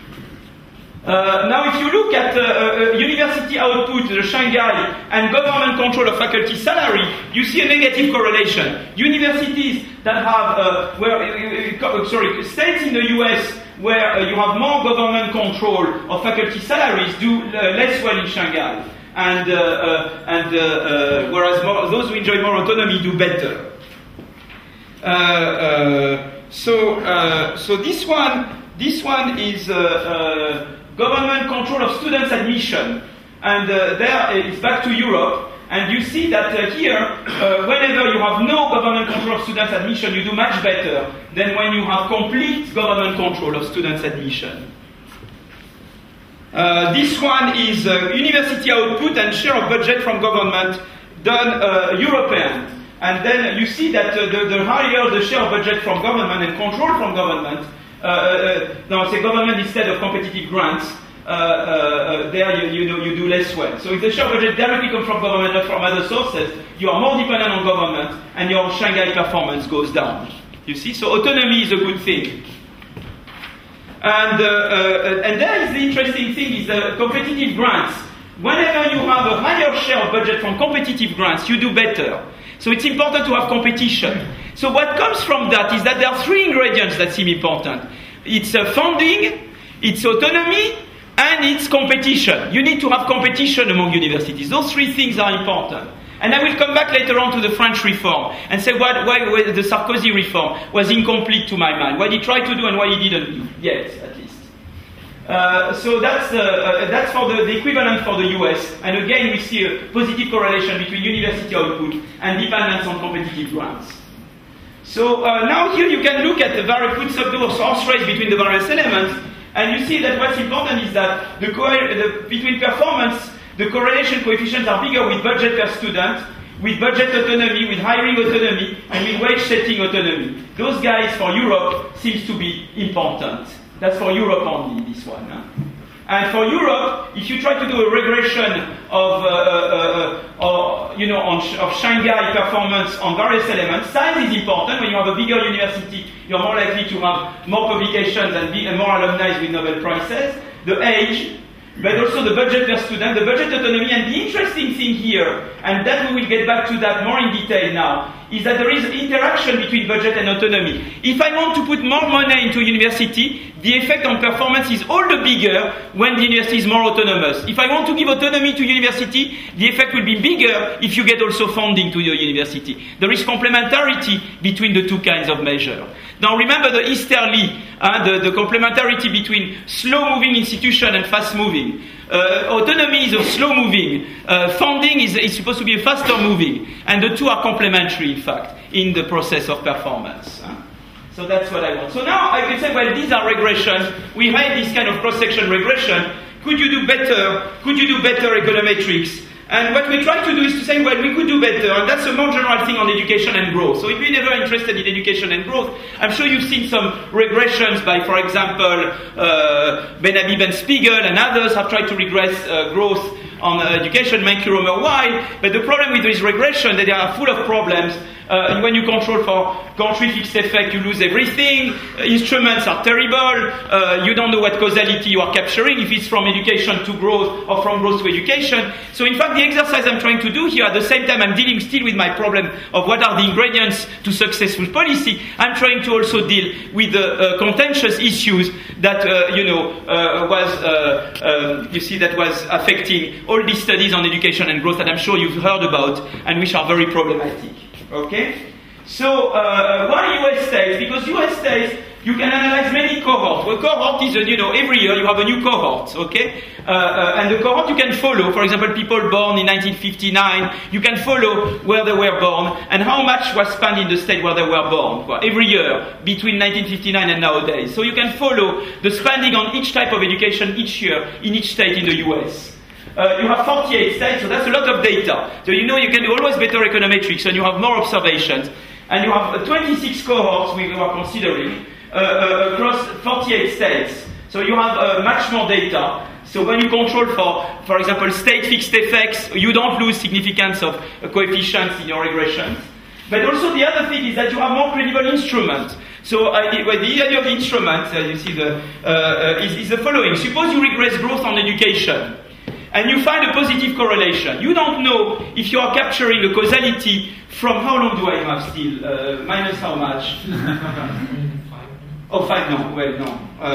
Now, if you look at university output, the Shanghai, and government control of faculty salary, you see a negative correlation. Universities that have, states in the US where you have more government control of faculty salaries do less well in Shanghai, and whereas those who enjoy more autonomy do better. So this one is. Government control of students' admission, and there it's back to Europe, and you see that here, whenever you have no government control of students' admission, you do much better than when you have complete government control of students' admission. This one is university output and share of budget from government done European, and then you see that the higher the share of budget from government and control from government, say government instead of competitive grants, there you do less well. So if the share budget directly comes from government, not from other sources, you are more dependent on government, and your Shanghai performance goes down. You see, so autonomy is a good thing. And there is the interesting thing is the competitive grants. Whenever you have a higher share of budget from competitive grants, you do better. So it's important to have competition. So what comes from that is that there are three ingredients that seem important. It's funding, it's autonomy, and it's competition. You need to have competition among universities. Those three things are important. And I will come back later on to the French reform and say why the Sarkozy reform was incomplete to my mind, what he tried to do and what he didn't do, yet at least. So that's for the equivalent for the US. And again, we see a positive correlation between university output and dependence on competitive grants. So now here you can look at the various horse race between the various elements, and you see that what's important is that between performance, the correlation coefficients are bigger with budget per student, with budget autonomy, with hiring autonomy, and with wage setting autonomy. Those guys for Europe seems to be important. That's for Europe only, this one. Huh? And for Europe, if you try to do a regression of Shanghai performance on various elements, size is important. When you have a bigger university, you're more likely to have more publications and more alumni with Nobel Prizes. The age, but also the budget per student, the budget autonomy, and the interesting thing here, and that we will get back to that more in detail now, is that there is interaction between budget and autonomy. If I want to put more money into a university, the effect on performance is all the bigger when the university is more autonomous. If I want to give autonomy to university, the effect will be bigger if you get also funding to your university. There is complementarity between the two kinds of measures. Now remember the Easterly the complementarity between slow-moving institution and fast-moving. Autonomy is a slow-moving. Funding is supposed to be a faster-moving. And the two are complementary, in fact, in the process of performance. So that's what I want. So now I can say, well, these are regressions. We made this kind of cross-section regression. Could you do better? Could you do better econometrics? And what we try to do is to say, well, we could do better, and that's a more general thing on education and growth. So if you're never interested in education and growth, I'm sure you've seen some regressions by, for example, Ben-Habib and Spiegel and others have tried to regress growth on education, make you remember why. But the problem with this regression, that they are full of problems. When you control for country fixed effect, you lose everything. Instruments are terrible. You don't know what causality you are capturing, if it's from education to growth or from growth to education. So in fact, the exercise I'm trying to do here, at the same time I'm dealing still with my problem of what are the ingredients to successful policy, I'm trying to also deal with the contentious issues that, that was affecting all these studies on education and growth that I'm sure you've heard about and which are very problematic. Okay? So, why US states? Because US states, you can analyze many cohorts. A cohort is, every year you have a new cohort, okay? And the cohort you can follow, for example, people born in 1959, you can follow where they were born and how much was spent in the state where they were born, every year, between 1959 and nowadays. So you can follow the spending on each type of education each year in each state in the US. You have 48 states, so that's a lot of data. So you can do always better econometrics and you have more observations. And you have 26 cohorts we are considering across 48 states. So you have much more data. So when you control for example, state fixed effects, you don't lose significance of coefficients in your regressions. But also the other thing is that you have more credible instruments. So the idea of the instrument, you see, is the following. Suppose you regress growth on education. And you find a positive correlation. You don't know if you are capturing a causality from how long do I have still? Minus how much? 5. 5, no. Well, no.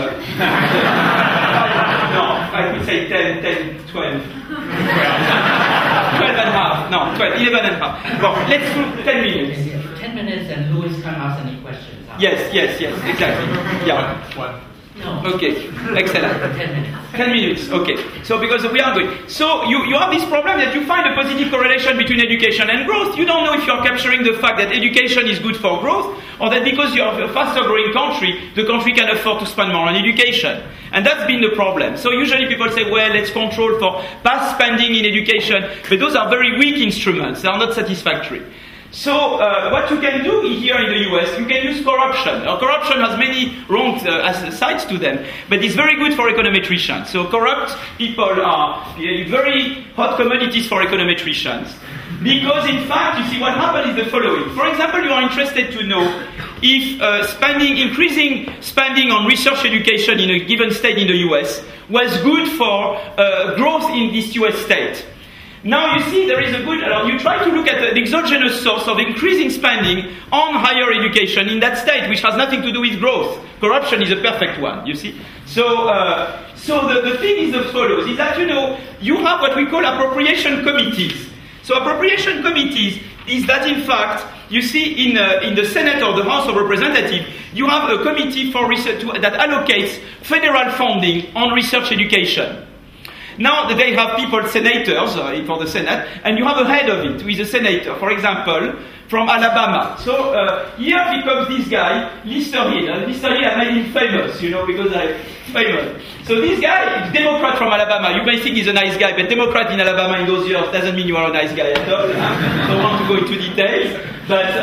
No, I could say 10, 12. 12 and a half. No, 12, 11 and a half. Well, let's do 10 minutes. 10 minutes and Louis can't ask any questions. Yes, exactly. Yeah. No. Okay, excellent. 10 minutes. 10 minutes, okay. So because we are going. So you have this problem that you find a positive correlation between education and growth. You don't know if you're capturing the fact that education is good for growth or that because you are a faster growing country, the country can afford to spend more on education. And that's been the problem. So usually people say, well, let's control for past spending in education, but those are very weak instruments. They are not satisfactory. So what you can do here in the US, you can use corruption. Corruption has many wrong sides to them, but it's very good for econometricians. So corrupt people are very hot commodities for econometricians. Because in fact, you see, what happened is the following. For example, you are interested to know if increasing spending on research education in a given state in the US was good for growth in this US state. Now you see there is you try to look at an exogenous source of increasing spending on higher education in that state, which has nothing to do with growth. Corruption is a perfect one, you see. So the thing is as follows, is that you have what we call appropriation committees. So appropriation committees is that in fact, you see in the Senate or the House of Representatives, you have a committee for research that allocates federal funding on research education. Now they have people, senators for the Senate, and you have a head of it, who is a senator, for example, from Alabama. So here becomes this guy, Lister Hill. And Lister Hill, I made him famous, because I'm famous. So this guy is Democrat from Alabama. You may think he's a nice guy, but Democrat in Alabama in those years doesn't mean you are a nice guy at all. Don't want to go into details. But,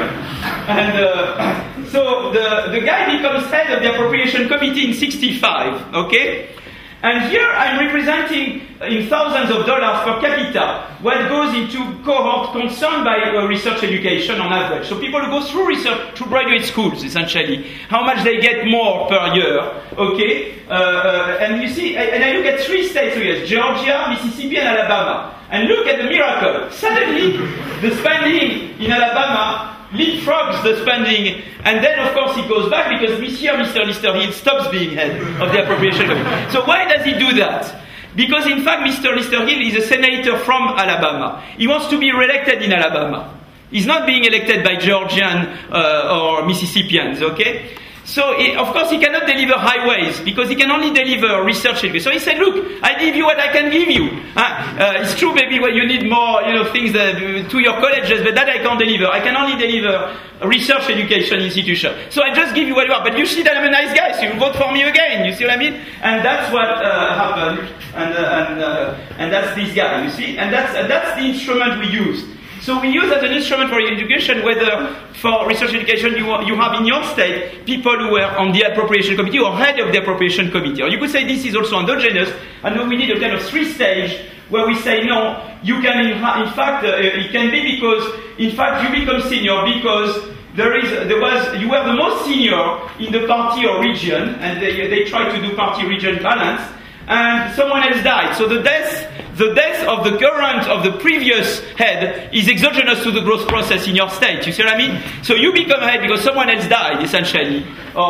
so the guy becomes head of the Appropriation Committee in 1965, okay? And here I'm representing in thousands of dollars per capita what goes into cohort concerned by research education on average. So people who go through research, through graduate schools essentially, how much they get more per year, okay? And you see, and I look at 3 states here, Georgia, Mississippi and Alabama. And look at the miracle. Suddenly, the spending in Alabama leapfrogs the spending, and then of course he goes back because this year Mr. Lister Hill stops being head of the Appropriation Committee. So why does he do that? Because in fact Mr. Lister Hill is a senator from Alabama. He wants to be re-elected in Alabama. He's not being elected by Georgian or Mississippians, okay? So, of course, he cannot deliver highways because he can only deliver research education. So he said, look, I give you what I can give you. It's true, maybe you need more, things to your colleges, but that I can't deliver. I can only deliver a research education institution. So I just give you what you are. But you see that I'm a nice guy, so you vote for me again. You see what I mean? And that's what happened. And that's this guy, you see? And that's the instrument we used. So we use as an instrument for education, whether for research education you have in your state people who were on the appropriation committee or head of the appropriation committee. Or you could say this is also endogenous, and then we need a kind of 3-stage where we say no, you can in fact it can be because in fact you become senior because you were the most senior in the party or region, and they try to do party region balance, and someone else died. So the death of the current of the previous head is exogenous to the growth process in your state. You see what I mean? So you become head because someone else died, essentially,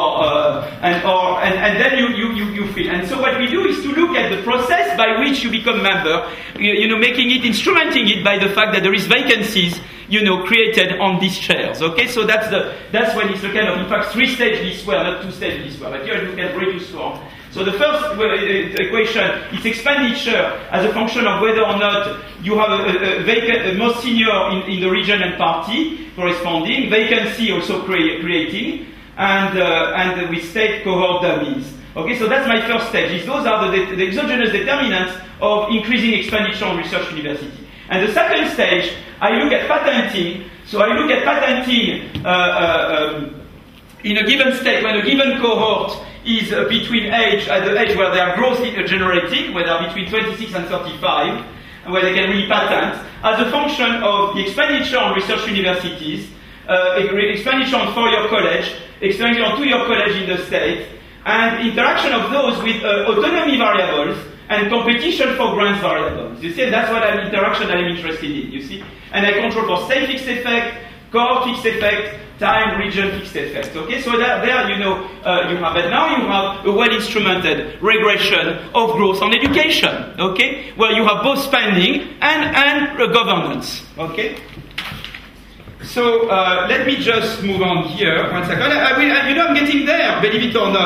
and then you feel. And so what we do is to look at the process by which you become member, making it, instrumenting it by the fact that there is vacancies, created on these chairs. Okay, so that's when it's a kind of, in fact, 3-stage list square, not 2-stage list square. But here you look at Bredoux's form. So the first equation is expenditure as a function of whether or not you have a most senior in the region and party corresponding, vacancy also creating, and with state cohort dummies. Okay, so that's my first stage. Those are the exogenous determinants of increasing expenditure on research university. And the second stage, I look at patenting. So I look at patenting in a given state when a given cohort is between at the age where they are growth generating, where they are between 26 and 35, and where they can really patent, as a function of the expenditure on research universities, expenditure on 4-year college, expenditure on 2-year college in the state, and interaction of those with autonomy variables and competition for grants variables. You see, that's what interaction that I'm interested in, you see? And I control for state fixed effect, cohort fixed effect, time, region, fixed effect. Okay, so you have, but now you have a well-instrumented regression of growth on education. Okay, where you have both spending and governance. Okay. So let me just move on here 1 second. I'm getting there. Believe it or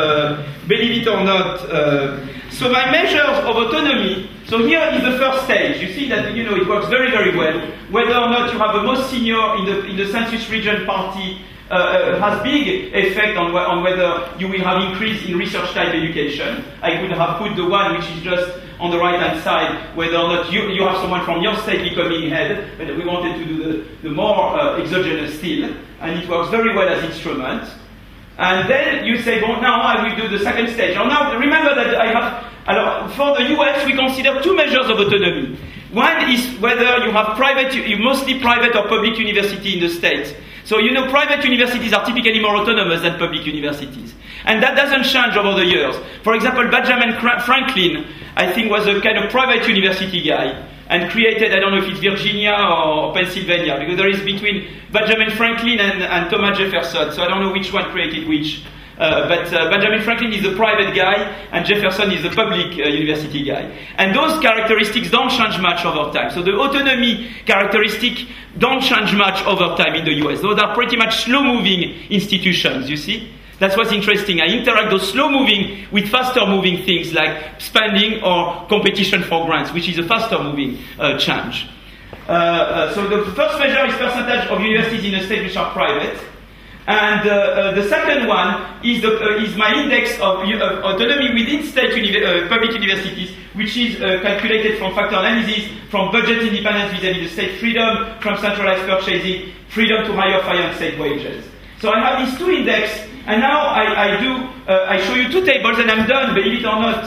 not. So my measures of autonomy. So here is the first stage. You see that it works very, very well. Whether or not you have the most senior in the census region party has big effect on whether you will have increase in research type education. I could have put the one which is just on the right hand side, whether or not you have someone from your state becoming head, but we wanted to do the more exogenous still, and it works very well as instrument. And then you say, well, now I will do the second stage. Now remember that for the US, we consider 2 measures of autonomy. One is whether you have mostly private or public university in the state. So private universities are typically more autonomous than public universities. And that doesn't change over the years. For example, Benjamin Franklin, I think, was a kind of private university guy and created, I don't know if it's Virginia or Pennsylvania, because there is between Benjamin Franklin and Thomas Jefferson, so I don't know which one created which. But Benjamin Franklin is the private guy, and Jefferson is the public university guy. And those characteristics don't change much over time. So the autonomy characteristic don't change much over time in the US. Those are pretty much slow-moving institutions, you see? That's what's interesting. I interact those slow-moving with faster-moving things like spending or competition for grants, which is a faster-moving change. So the first measure is percentage of universities in a state which are private. And the second one is my index of autonomy within state public universities, which is calculated from factor analysis, from budget independence vis-à-vis the state freedom, from centralized purchasing, freedom to hire fire state wages. So I have these 2 indexes, and now I show you 2 tables, and I'm done, believe it or not.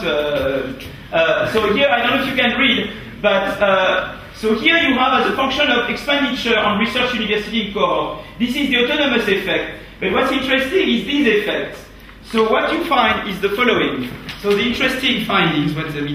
So here, I don't know if you can read, but so here you have as a function of expenditure on research university in cohort. This is the autonomous effect. But what's interesting is these effects. So what you find is the following. So the interesting findings,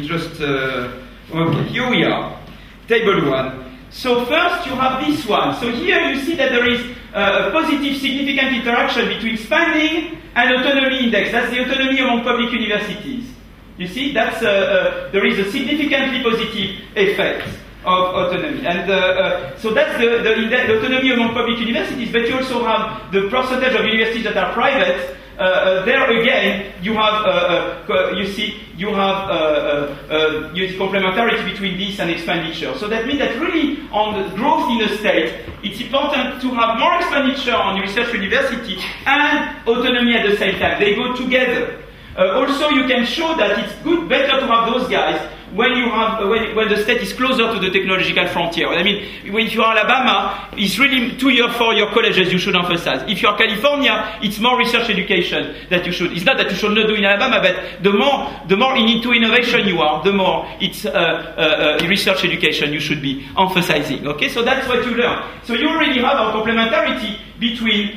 okay, here we are. Table 1. So first you have this one. So here you see that there is a positive significant interaction between spending and autonomy index. That's the autonomy among public universities. You see, that's there is a significantly positive effect of autonomy. And so that's the autonomy among public universities, but you also have the percentage of universities that are private there again, you have, complementarity between this and expenditure. So that means that really on the growth in the state, it's important to have more expenditure on research university and autonomy at the same time. They go together. Also, you can show that it's better to have those guys when you have when the state is closer to the technological frontier. I mean, if you are Alabama, it's really 2 year, 4 year colleges you should emphasize. If you are California, it's more research education that you should. It's not that you should not do in Alabama, but the more into innovation you are, the more it's research education you should be emphasizing. Okay, so that's what you learn. So you already have a complementarity between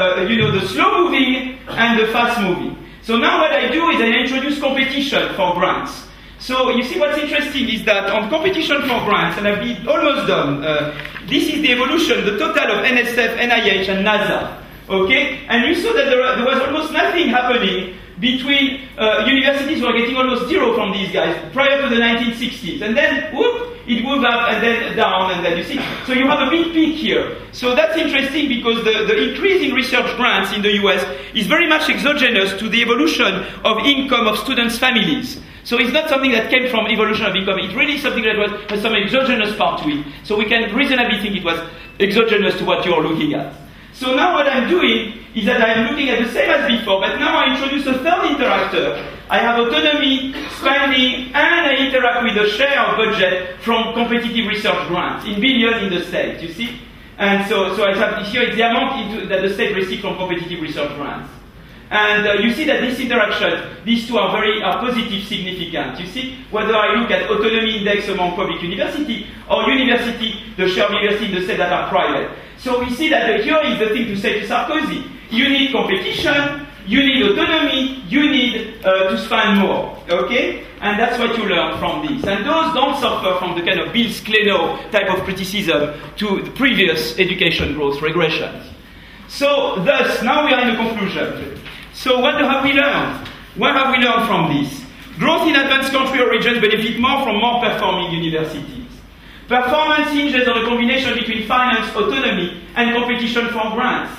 the slow moving and the fast moving. So now what I do is I introduce competition for grants. So you see what's interesting is that on competition for grants, and I've been almost done, this is the evolution, the total of NSF, NIH and NASA. Okay? And you saw that there was almost nothing happening between universities who are getting almost zero from these guys prior to the 1960s. And then, whoop, it moves up and then down, and then you see. So you have a big peak here. So that's interesting because the increase in research grants in the US is very much exogenous to the evolution of income of students' families. So it's not something that came from evolution of income. It's really something that has some exogenous part to it. So we can reasonably think it was exogenous to what you're looking at. So now what I'm doing is that I'm looking at the same as before, but now I introduce a third interactor. I have autonomy, spending, and I interact with the share of budget from competitive research grants in billions in the state, you see? And so I have here it's the amount that the state receives from competitive research grants. And you see that this interaction, these two are positive, significant. You see, whether I look at autonomy index among public university or the share of university in the state that are private. So we see that here is the thing to say to Sarkozy. You need competition, you need autonomy, you need to spend more. Okay? And that's what you learn from this. And those don't suffer from the kind of Bill Skleno type of criticism to the previous education growth regressions. So thus, now we are in the conclusion. So what have we learned? What have we learned from this? Growth in advanced country or regions benefit more from more performing universities. Performance hinges on a combination between finance, autonomy, and competition for grants.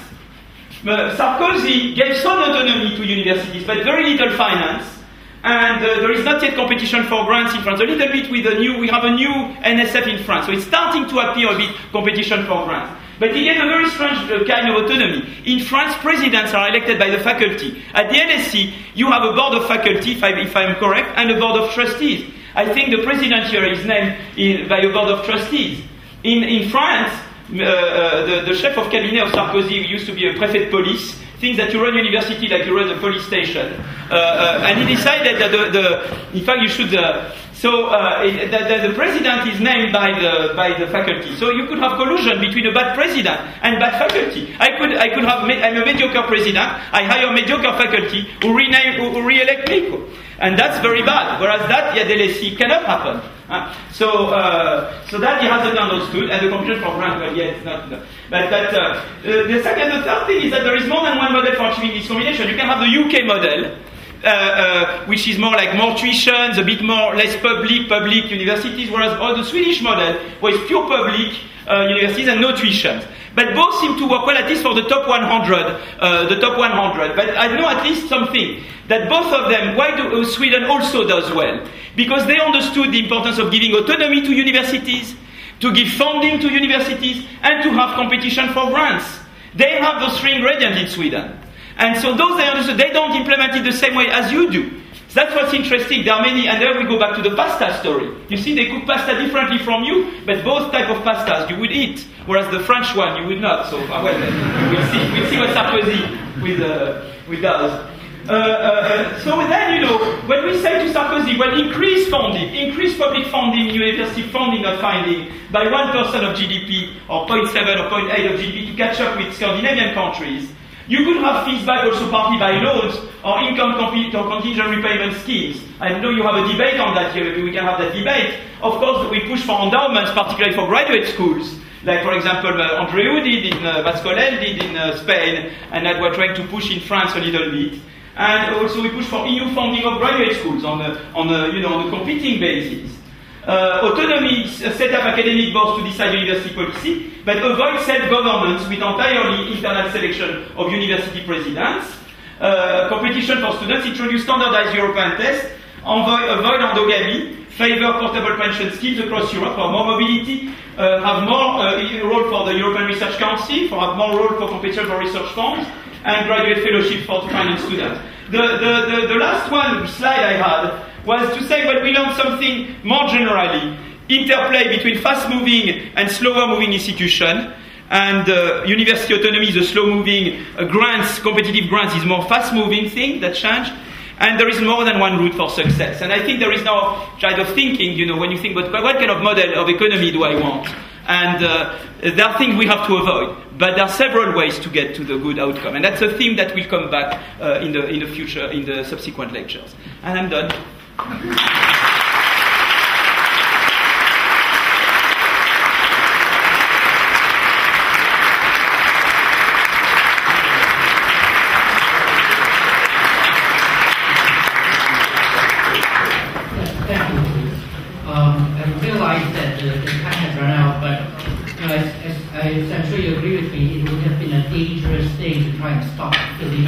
Sarkozy gave some autonomy to universities, but very little finance. And there is not yet competition for grants in France. A little bit we have a new NSF in France. So it's starting to appear a bit competition for grants. But he gave a very strange kind of autonomy. In France, presidents are elected by the faculty. At the LSE, you have a board of faculty, if I'm correct, and a board of trustees. I think the president here is named by a board of trustees. In France, the chef of cabinet of Sarkozy used to be a prefect de police, thinks that you run university like you run a police station. And he decided that in fact you should... the president is named by the faculty. So you could have collusion between a bad president and bad faculty. I'm a mediocre president. I hire mediocre faculty who re-elect me, and that's very bad. Whereas that at LSE cannot happen. So that he hasn't understood, and the competition for grant, well, yes, not. But the third thing is that there is more than one model for achieving this combination. You can have the UK model. Which is more like more tuitions, a bit more less public universities, whereas all the Swedish model was pure public universities and no tuitions. But both seem to work well, at least for the top 100. But I know at least something, that both of them, why do Sweden also does well? Because they understood the importance of giving autonomy to universities, to give funding to universities, and to have competition for grants. They have those three ingredients in Sweden. And so those they understood, they don't implement it the same way as you do. So that's what's interesting. There are many, and there we go back to the pasta story. You see, they cook pasta differently from you, but both type of pastas you would eat, whereas the French one you would not. So we'll see what Sarkozy does. So then, when we say to Sarkozy, well, increase public funding, university funding not finding, by 1% of GDP, or 0.7 or 0.8 of GDP to catch up with Scandinavian countries. You could have fees back also partly by loans or income or contingent repayment schemes. I know you have a debate on that here, we can have that debate. Of course, we push for endowments, particularly for graduate schools. Like, for example, Andreu did in Bascolel did in Spain, and that we're trying to push in France a little bit. And also we push for EU funding of graduate schools on a competing basis. Autonomy, set up academic boards to decide university policy, but avoid self-governance with entirely internal selection of university presidents. competition for students, introduce standardized European tests, avoid endogamy, favor portable pension schemes across Europe for more mobility, have more role for the European Research Council, have more role for competition for research funds, and graduate fellowship for finance students. The last slide I had was to say, well, we learned something more generally. Interplay between fast-moving and slower-moving institutions, and university autonomy is a slow-moving, competitive grants is more fast-moving thing that change, and there is more than one route for success. And I think there is now kind of thinking, when you think about what kind of model of economy do I want, and there are things we have to avoid, but there are several ways to get to the good outcome, and that's a theme that will come back in the future, in the subsequent lectures. And I'm done. I'm sure you agree with me, it would have been a dangerous thing to try and stop Philippe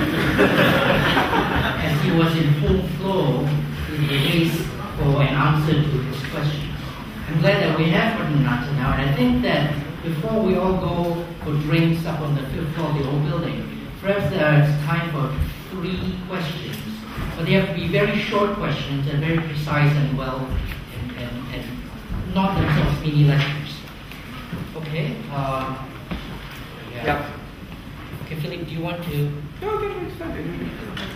as he was in full flow in the race for an answer to his question. I'm glad that we have gotten an answer now, and I think that before we all go for drinks up on the 5th floor of the old building, perhaps there's time for 3 questions. But they have to be very short questions and very precise and well, and not themselves mini lectures. Okay. Yeah. Okay, Philippe, do you want to? No, it's fine.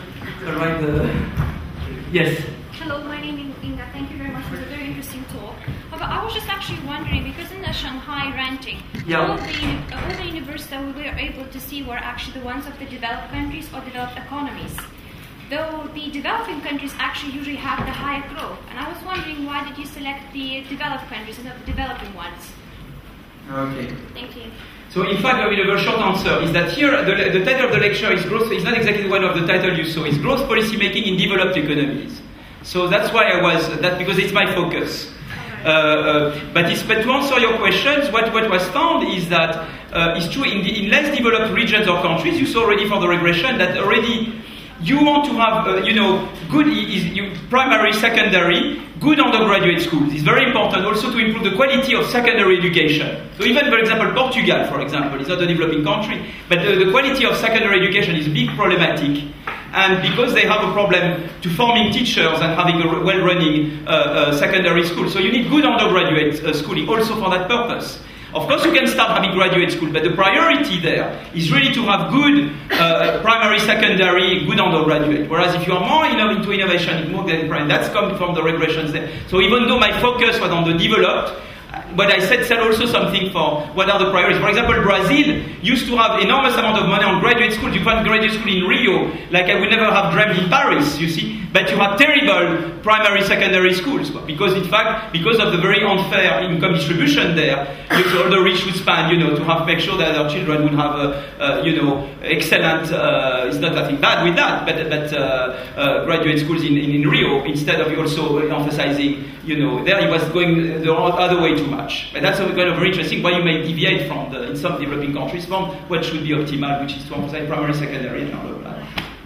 Yes. Hello, my name is Inga. Thank you very much for the very interesting talk. But I was just actually wondering, because in the Shanghai ranking, all the universities that we were able to see were actually the ones of the developed countries or developed economies. Though the developing countries actually usually have the higher growth. And I was wondering, why did you select the developed countries and not the developing ones? Okay. Thank you. So in fact, a very short answer is that here the title of the lecture is growth. It's not exactly one of the title you saw. It's growth policy making in developed economies. So that's why I was that, because it's my focus. But to answer your questions, what was found is that it's true in less developed regions or countries. You saw already for the regression that already you want to have good primary, secondary, good undergraduate schools. It's very important also to improve the quality of secondary education. So even, for example, Portugal, for example, is not a developing country, but the quality of secondary education is a big problematic. And because they have a problem to forming teachers and having a well-running secondary school. So you need good undergraduate schooling also for that purpose. Of course, you can start having graduate school, but the priority there is really to have good primary, secondary, good undergraduate. Whereas if you are more into innovation, more than primary, that's coming from the regressions there. So even though my focus was on the developed, but I said also something for what are the priorities. For example, Brazil used to have enormous amount of money on graduate schools. You find graduate school in Rio, like I would never have dreamt in Paris, you see. But you had terrible primary, secondary schools. Because in fact, because of the very unfair income distribution there, all the rich would spend, to make sure that their children would have, excellent, it's not nothing bad with that, but graduate schools in Rio, instead of also emphasizing, there he was going the other way too much. But that's kind of very interesting why you may deviate from in some developing countries from what should be optimal, which is to emphasize primary, secondary, and other plan.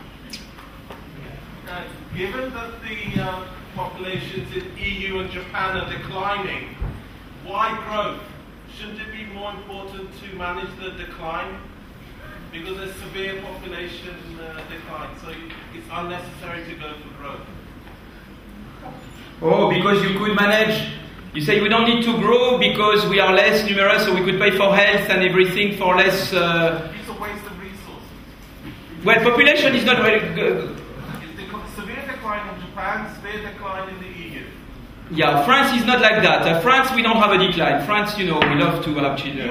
Given that the populations in EU and Japan are declining, why growth? Shouldn't it be more important to manage the decline? Because there's severe population decline, so it's unnecessary to go for growth. Oh, because you could manage. You say we don't need to grow because we are less numerous, so we could pay for health and everything for less. It's a waste of resources. Well, population is not very good. Severe decline in Japan, severe decline in the EU. Yeah, France is not like that. France, we don't have a decline. France, we love to have children.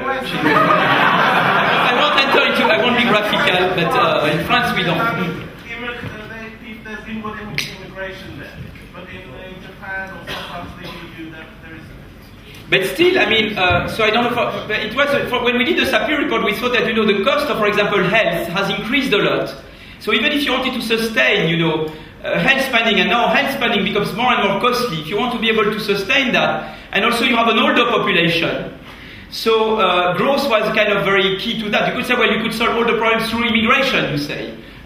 I won't be graphical, but in France we don't. There's inward immigration there, but in Japan or some parts of the EU, there isn't. But still, so I don't know. It was when we did the Sapir report, we thought that the cost of, for example, health has increased a lot. So even if you wanted to sustain, health spending, and now health spending becomes more and more costly. If you want to be able to sustain that, and also you have an older population, so growth was kind of very key to that. You could say, well, you could solve all the problems through immigration, you say,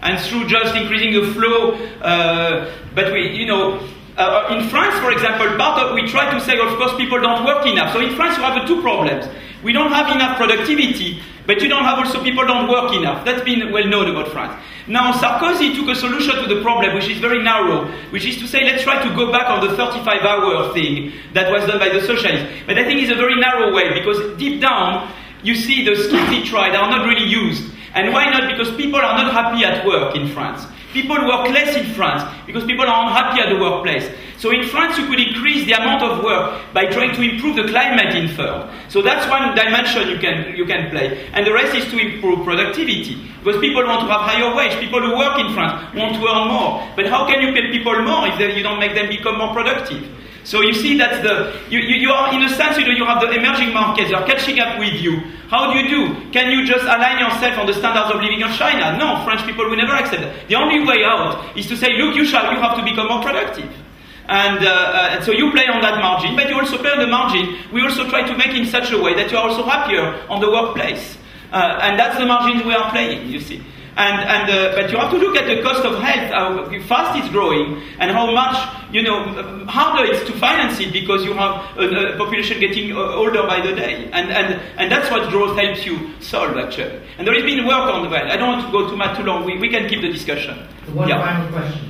and through just increasing the flow. But in France, for example, we try to say, of course, people don't work enough. So in France, you have the two problems. We don't have enough productivity, but you don't have also people don't work enough. That's been well known about France. Now, Sarkozy took a solution to the problem, which is very narrow, which is to say, let's try to go back on the 35-hour thing that was done by the socialists. But I think it's a very narrow way, because deep down, you see the skills he tried are not really used. And why not? Because people are not happy at work in France. People work less in France because people are unhappy at the workplace. So in France, you could increase the amount of work by trying to improve the climate in third. So that's one dimension you can play. And the rest is to improve productivity. Because people want to have higher wage. People who work in France want to earn more. But how can you pay people more if you don't make them become more productive? So you see that you are, in a sense, you have the emerging markets, they are catching up with you. How do you do? Can you just align yourself on the standards of living of China? No, French people will never accept that. The only way out is to say, look, you have to become more productive. And so you play on that margin, but you also play on the margin. We also try to make it in such a way that you are also happier on the workplace. And that's the margin we are playing, you see. But you have to look at the cost of health, how fast it's growing, and how much, harder it's to finance it because you have a population getting older by the day. And that's what growth helps you solve, actually. And there has been work on the well. I don't want to go too long. We can keep the discussion. One final question.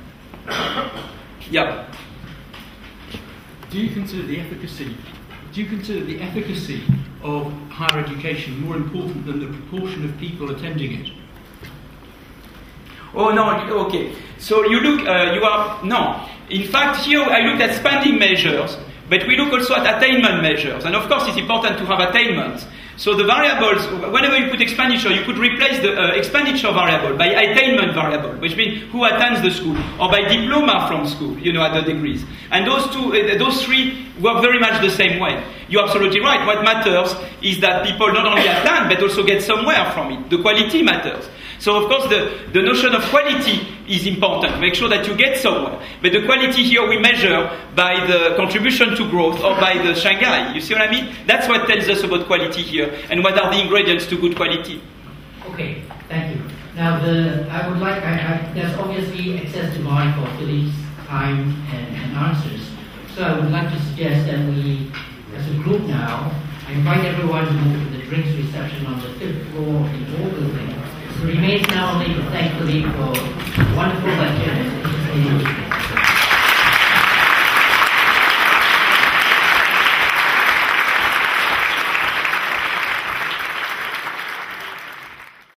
Yeah. Do you consider the efficacy of higher education more important than the proportion of people attending it? Oh, no, okay. So you look, no. In fact, here I look at spending measures, but we look also at attainment measures. And of course, it's important to have attainment. So the variables, whenever you put expenditure, you could replace the expenditure variable by attainment variable, which means who attends the school, or by diploma from school, at the degrees. And those three work very much the same way. You're absolutely right. What matters is that people not only attend, but also get somewhere from it. The quality matters. So, of course, the notion of quality is important. Make sure that you get somewhere. But the quality here we measure by the contribution to growth or by the Shanghai. You see what I mean? That's what tells us about quality here and what are the ingredients to good quality. Okay, thank you. Now, there's obviously excess demand for Philippe's time and answers. So I would like to suggest that we, as a group now, I invite everyone to move to the drinks reception on the 5th floor of the old building. It remains now only to thank Philippe for wonderful lecture.